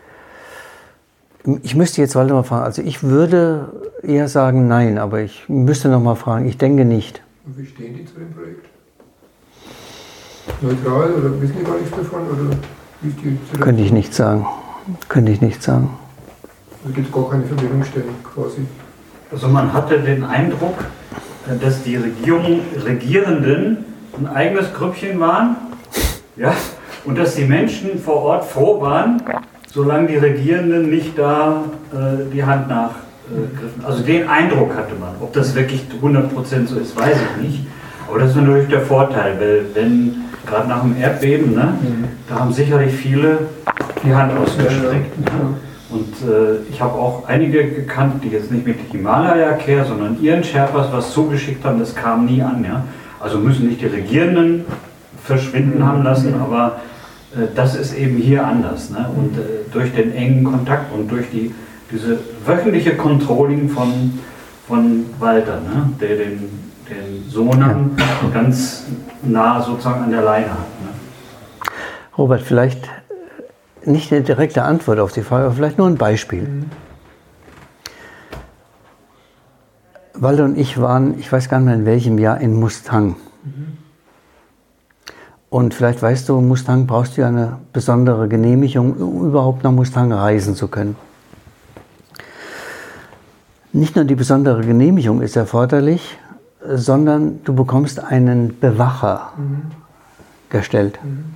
Ich müsste jetzt Walter mal fragen. Also ich würde eher sagen nein, aber ich müsste noch mal fragen. Ich denke nicht. Und wie stehen die zu dem Projekt? Neutral oder wissen die gar nichts davon? Oder wie ist die zu Könnte ich nicht sagen. Könnte ich nicht sagen. Also gibt es gar keine Verbindungsstellen quasi? Also man hatte den Eindruck, dass die Regierung, Regierenden ein eigenes Grüppchen waren, ja, und dass die Menschen vor Ort froh waren, solange die Regierenden nicht da äh, die Hand nachgriffen. Äh, also den Eindruck hatte man. Ob das wirklich hundert Prozent so ist, weiß ich nicht. Aber das ist natürlich der Vorteil, weil wenn, gerade nach dem Erdbeben, ne, mhm. da haben sicherlich viele die Hand ausgestreckt. Ja, ja. Ne? Und äh, ich habe auch einige gekannt, die jetzt nicht mit Himalaya Care, sondern ihren Sherpas was zugeschickt haben, das kam nie an. Ja? Also müssen nicht die Regierenden verschwinden mhm. haben lassen, aber das ist eben hier anders. Ne? Und äh, durch den engen Kontakt und durch die diese wöchentliche Controlling von, von Walter, ne? Der den, den Sohn ja. ganz nah sozusagen an der Leine hat. Ne? Robert, vielleicht nicht eine direkte Antwort auf die Frage, aber vielleicht nur ein Beispiel. Mhm. Walter und ich waren, ich weiß gar nicht mehr in welchem Jahr, in Mustang. Mhm. Und vielleicht weißt du, Mustang brauchst du ja eine besondere Genehmigung, um überhaupt nach Mustang reisen zu können. Nicht nur die besondere Genehmigung ist erforderlich, sondern du bekommst einen Bewacher mhm. gestellt. Mhm.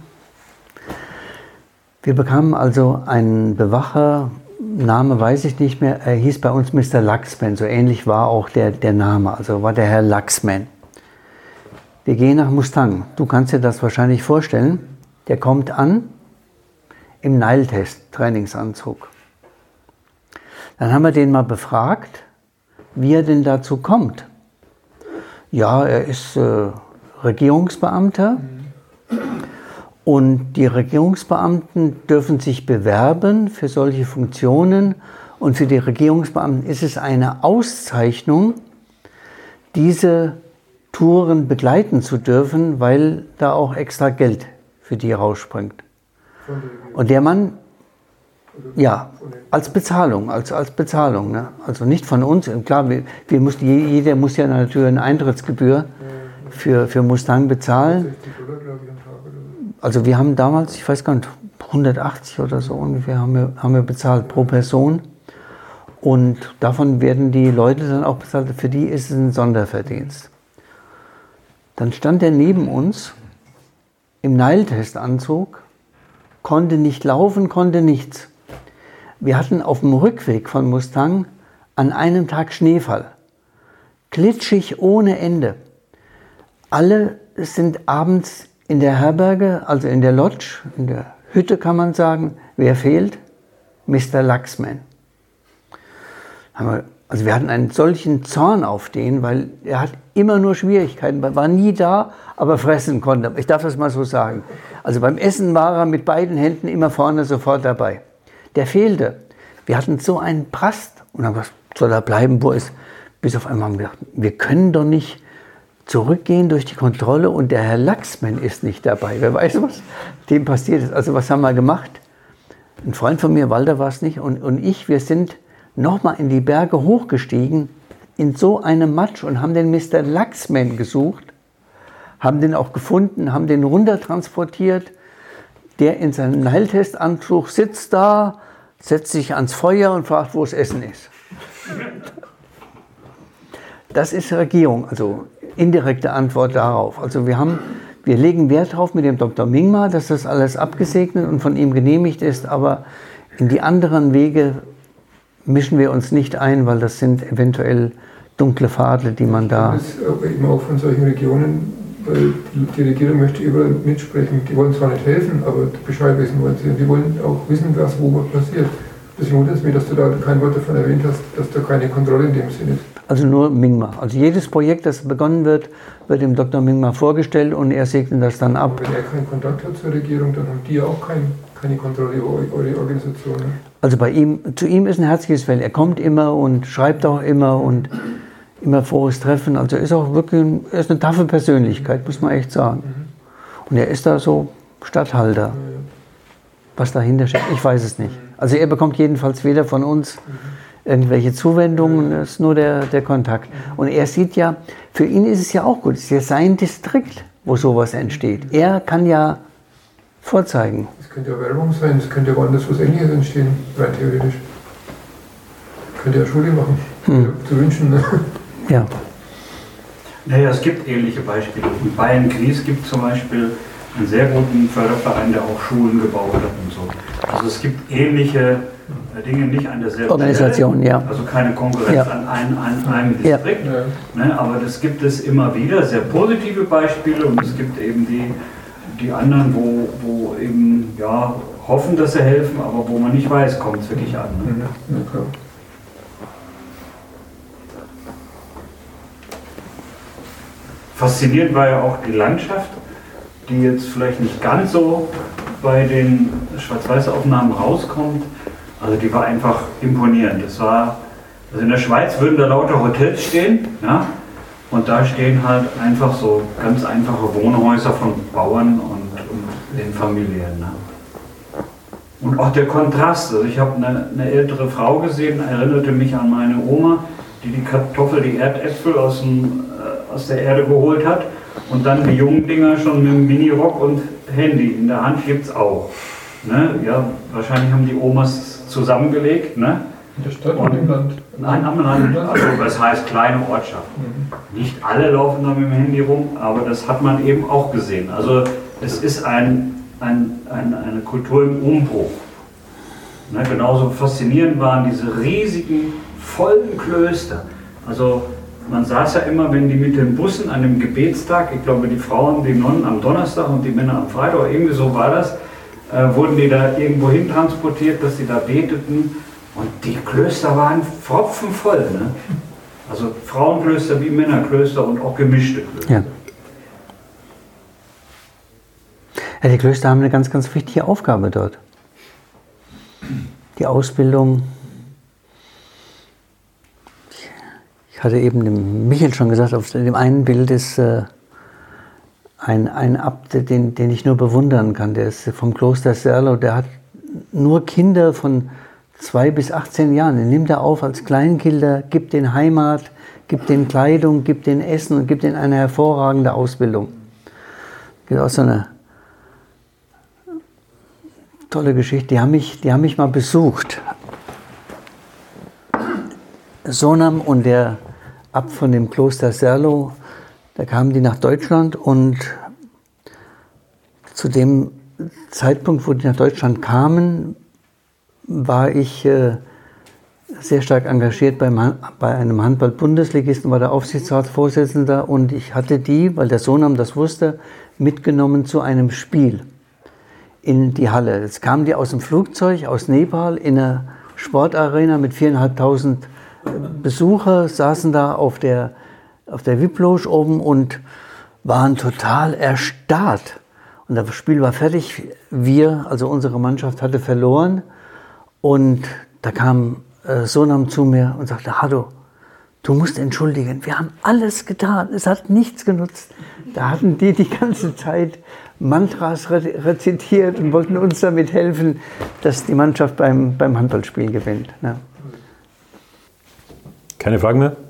Wir bekamen also einen Bewacher, Name weiß ich nicht mehr, er hieß bei uns Mister Laxman, so ähnlich war auch der, der Name, also war der Herr Laxman. Wir gehen nach Mustang, du kannst dir das wahrscheinlich vorstellen, der kommt an im Nile-Test, Trainingsanzug. Dann haben wir den mal befragt, wie er denn dazu kommt. Ja, er ist äh, Regierungsbeamter. Und die Regierungsbeamten dürfen sich bewerben für solche Funktionen. Und für die Regierungsbeamten ist es eine Auszeichnung, diese Touren begleiten zu dürfen, weil da auch extra Geld für die rausspringt. Und der Mann, ja, als Bezahlung, als, als Bezahlung. Ne? Also nicht von uns. Klar, wir, wir mussten, jeder muss ja natürlich eine Eintrittsgebühr für, für Mustang bezahlen. Also wir haben damals, ich weiß gar nicht, hundertachtzig oder so ungefähr haben wir, haben wir bezahlt pro Person. Und davon werden die Leute dann auch bezahlt. Für die ist es ein Sonderverdienst. Dann stand er neben uns im Nile-Test-Anzug, konnte nicht laufen, konnte nichts. Wir hatten auf dem Rückweg von Mustang an einem Tag Schneefall. Klitschig ohne Ende. Alle sind abends in der Herberge, also in der Lodge, in der Hütte kann man sagen, wer fehlt? Mister Laxman. Also wir hatten einen solchen Zorn auf den, weil er hat immer nur Schwierigkeiten, war nie da, aber fressen konnte. Ich darf das mal so sagen. Also beim Essen war er mit beiden Händen immer vorne sofort dabei. Der fehlte. Wir hatten so einen Prast und dann was soll er bleiben, wo ist? Bis auf einmal haben wir gedacht, wir können doch nicht zurückgehen durch die Kontrolle und der Herr Laxman ist nicht dabei. Wer weiß, was dem passiert ist. Also was haben wir gemacht? Ein Freund von mir, Walter war es nicht, und, und ich, wir sind nochmal in die Berge hochgestiegen, in so einem Matsch und haben den Mister Laxman gesucht, haben den auch gefunden, haben den runtertransportiert. Der in seinem Nile-Test-Anzug sitzt da, setzt sich ans Feuer und fragt, wo das Essen ist. Das ist Regierung, also indirekte Antwort darauf. Also wir haben, wir legen Wert darauf mit dem Doktor Mingma, dass das alles abgesegnet und von ihm genehmigt ist, aber in die anderen Wege mischen wir uns nicht ein, weil das sind eventuell dunkle Pfade, die man da... Das ist aber eben auch von solchen Regionen, weil die Regierung möchte überall mitsprechen. Die wollen zwar nicht helfen, aber Bescheid wissen wollen sie. Und die wollen auch wissen, was wo passiert. Deswegen wundert es mich, dass du da kein Wort davon erwähnt hast, dass da keine Kontrolle in dem Sinne ist. Also nur Mingma. Also jedes Projekt, das begonnen wird, wird dem Doktor Mingma vorgestellt und er segnet das dann ab. Aber wenn er keinen Kontakt hat zur Regierung, dann haben die ja auch kein, keine Kontrolle über eure Organisation. Ne? Also bei ihm, zu ihm ist ein herzliches Feld. Er kommt immer und schreibt auch immer und immer frohes Treffen. Also er ist auch wirklich ein, er ist eine taffe Persönlichkeit, muss man echt sagen. Und er ist da so Statthalter. Was dahinter steht, ich weiß es nicht. Also er bekommt jedenfalls weder von uns irgendwelche Zuwendungen, das ist nur der, der Kontakt. Und er sieht ja, für ihn ist es ja auch gut, es ist ja sein Distrikt, wo sowas entsteht. Er kann ja vorzeigen. Es könnte ja Werbung sein, es könnte ja woanders was Ähnliches entstehen, rein theoretisch. Könnte ja Schule machen, hm. zu wünschen. Ne? Ja. Naja, es gibt ähnliche Beispiele. In Bayern-Gries gibt es zum Beispiel einen sehr guten Förderverein, der auch Schulen gebaut hat und so. Also es gibt ähnliche Dinge, nicht an derselben Organisation, Stelle, ja. Also keine Konkurrenz ja. an, ein, an einem Distrikt. Ja. Ne, aber das gibt es immer wieder, sehr positive Beispiele, und es gibt eben die, die anderen, wo, wo eben ja, hoffen, dass sie helfen, aber wo man nicht weiß, kommt es wirklich an. Ne? Ja, klar. Faszinierend war ja auch die Landschaft, die jetzt vielleicht nicht ganz so bei den Schwarz-Weiß-Aufnahmen rauskommt. Also die war einfach imponierend. Das war, also in der Schweiz würden da lauter Hotels stehen, ja, und da stehen halt einfach so ganz einfache Wohnhäuser von Bauern und, und den Familien. Ne? Und auch der Kontrast, also ich habe eine, eine ältere Frau gesehen, erinnerte mich an meine Oma, die die Kartoffel, die Erdäpfel aus, dem, äh, aus der Erde geholt hat und dann die jungen Dinger schon mit dem Minirock und Handy in der Hand gibt es auch. Ne? Ja, wahrscheinlich haben die Omas zusammengelegt. Ne? In der Stadt und im Land? Nein, am Land. Also das heißt kleine Ortschaften. Mhm. Nicht alle laufen da mit dem Handy rum, aber das hat man eben auch gesehen. Also es ist ein, ein, ein, eine Kultur im Umbruch. Ne? Genauso faszinierend waren diese riesigen, vollen Klöster. Also man saß ja immer, wenn die mit den Bussen an dem Gebetstag, ich glaube die Frauen, die Nonnen am Donnerstag und die Männer am Freitag, oder irgendwie so war das, äh, wurden die da irgendwo hin transportiert, dass sie da beteten. Und die Klöster waren pfropfenvoll. Ne? Also Frauenklöster wie Männerklöster und auch gemischte Klöster. Ja. Ja, die Klöster haben eine ganz, ganz wichtige Aufgabe dort. Die Ausbildung. Ich hatte eben dem Michael schon gesagt, auf dem einen Bild ist äh, ein, ein Abt, den, den ich nur bewundern kann. Der ist vom Kloster Serlo, der hat nur Kinder von zwei bis achtzehn Jahren. Den nimmt er auf als Kleinkinder, gibt denen Heimat, gibt denen Kleidung, gibt denen Essen und gibt denen eine hervorragende Ausbildung. Das ist auch so eine tolle Geschichte. Die haben mich, die haben mich mal besucht. Sonam und der Abt von dem Kloster Serlo, da kamen die nach Deutschland und zu dem Zeitpunkt, wo die nach Deutschland kamen, war ich äh, sehr stark engagiert beim, bei einem Handball-Bundesligisten, war der Aufsichtsratsvorsitzender und ich hatte die, weil der Sonam das wusste, mitgenommen zu einem Spiel in die Halle. Jetzt kamen die aus dem Flugzeug, aus Nepal, in einer Sportarena mit viertausendfünfhundert Besucher, saßen da auf der, auf der V I P-Loge oben und waren total erstarrt. Und das Spiel war fertig. Wir, also unsere Mannschaft, hatte verloren. Und da kam äh, Sonam zu mir und sagte, Hado, du musst entschuldigen, wir haben alles getan, es hat nichts genutzt. Da hatten die die ganze Zeit Mantras rezitiert und wollten uns damit helfen, dass die Mannschaft beim, beim Handballspiel gewinnt. Ja. Keine Fragen mehr?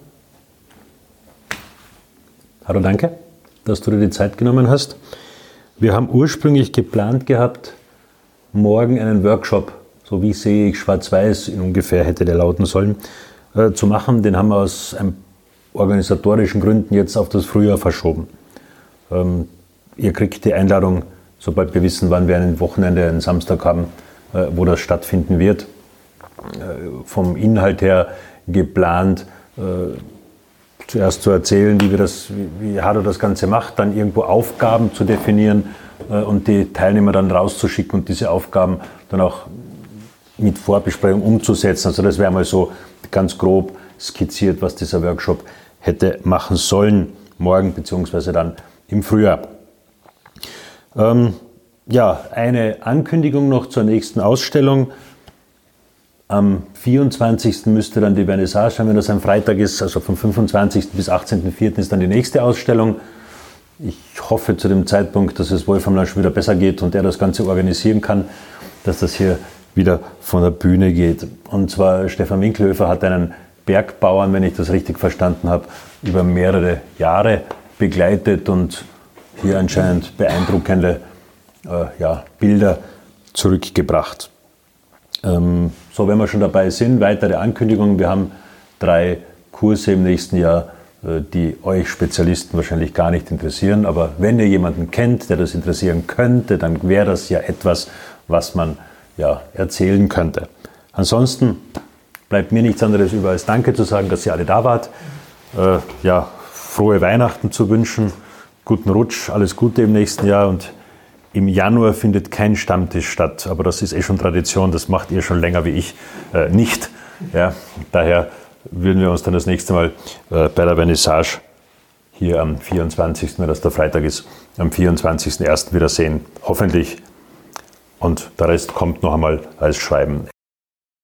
Hallo, danke, dass du dir die Zeit genommen hast. Wir haben ursprünglich geplant gehabt, morgen einen Workshop, so wie sehe ich schwarz-weiß, in ungefähr hätte der lauten sollen, äh, zu machen. Den haben wir aus ein, organisatorischen Gründen jetzt auf das Frühjahr verschoben. Ähm, ihr kriegt die Einladung, sobald wir wissen, wann wir ein Wochenende, einen Samstag haben, äh, wo das stattfinden wird. Äh, vom Inhalt her geplant, äh, zuerst zu erzählen, wie, wir das, wie, wie Hado das Ganze macht, dann irgendwo Aufgaben zu definieren äh, und die Teilnehmer dann rauszuschicken und diese Aufgaben dann auch mit Vorbesprechung umzusetzen. Also das wäre mal so ganz grob skizziert, was dieser Workshop hätte machen sollen, morgen bzw. dann im Frühjahr. Ähm, ja, eine Ankündigung noch zur nächsten Ausstellung. Am vierundzwanzigsten müsste dann die Vernissage sein, wenn das ein Freitag ist, also vom fünfundzwanzigsten bis achtzehnten vierten ist dann die nächste Ausstellung. Ich hoffe zu dem Zeitpunkt, dass es Wolfram Lansch wieder besser geht und er das Ganze organisieren kann, dass das hier wieder von der Bühne geht. Und zwar Stefan Winkelhofer hat einen Bergbauern, wenn ich das richtig verstanden habe, über mehrere Jahre begleitet und hier anscheinend beeindruckende äh, ja, Bilder zurückgebracht. Ähm, so, wenn wir schon dabei sind, weitere Ankündigungen. Wir haben drei Kurse im nächsten Jahr, äh, die euch Spezialisten wahrscheinlich gar nicht interessieren. Aber wenn ihr jemanden kennt, der das interessieren könnte, dann wäre das ja etwas, was man ja, erzählen könnte. Ansonsten bleibt mir nichts anderes über als Danke zu sagen, dass ihr alle da wart. Äh, ja, frohe Weihnachten zu wünschen, guten Rutsch, alles Gute im nächsten Jahr und im Januar findet kein Stammtisch statt, aber das ist eh schon Tradition, das macht ihr schon länger wie ich äh, nicht. Ja, daher würden wir uns dann das nächste Mal äh, bei der Vernissage hier am vierundzwanzigsten, wenn das der Freitag ist, am vierundzwanzigsten ersten wiedersehen, hoffentlich. Und der Rest kommt noch einmal als Schreiben.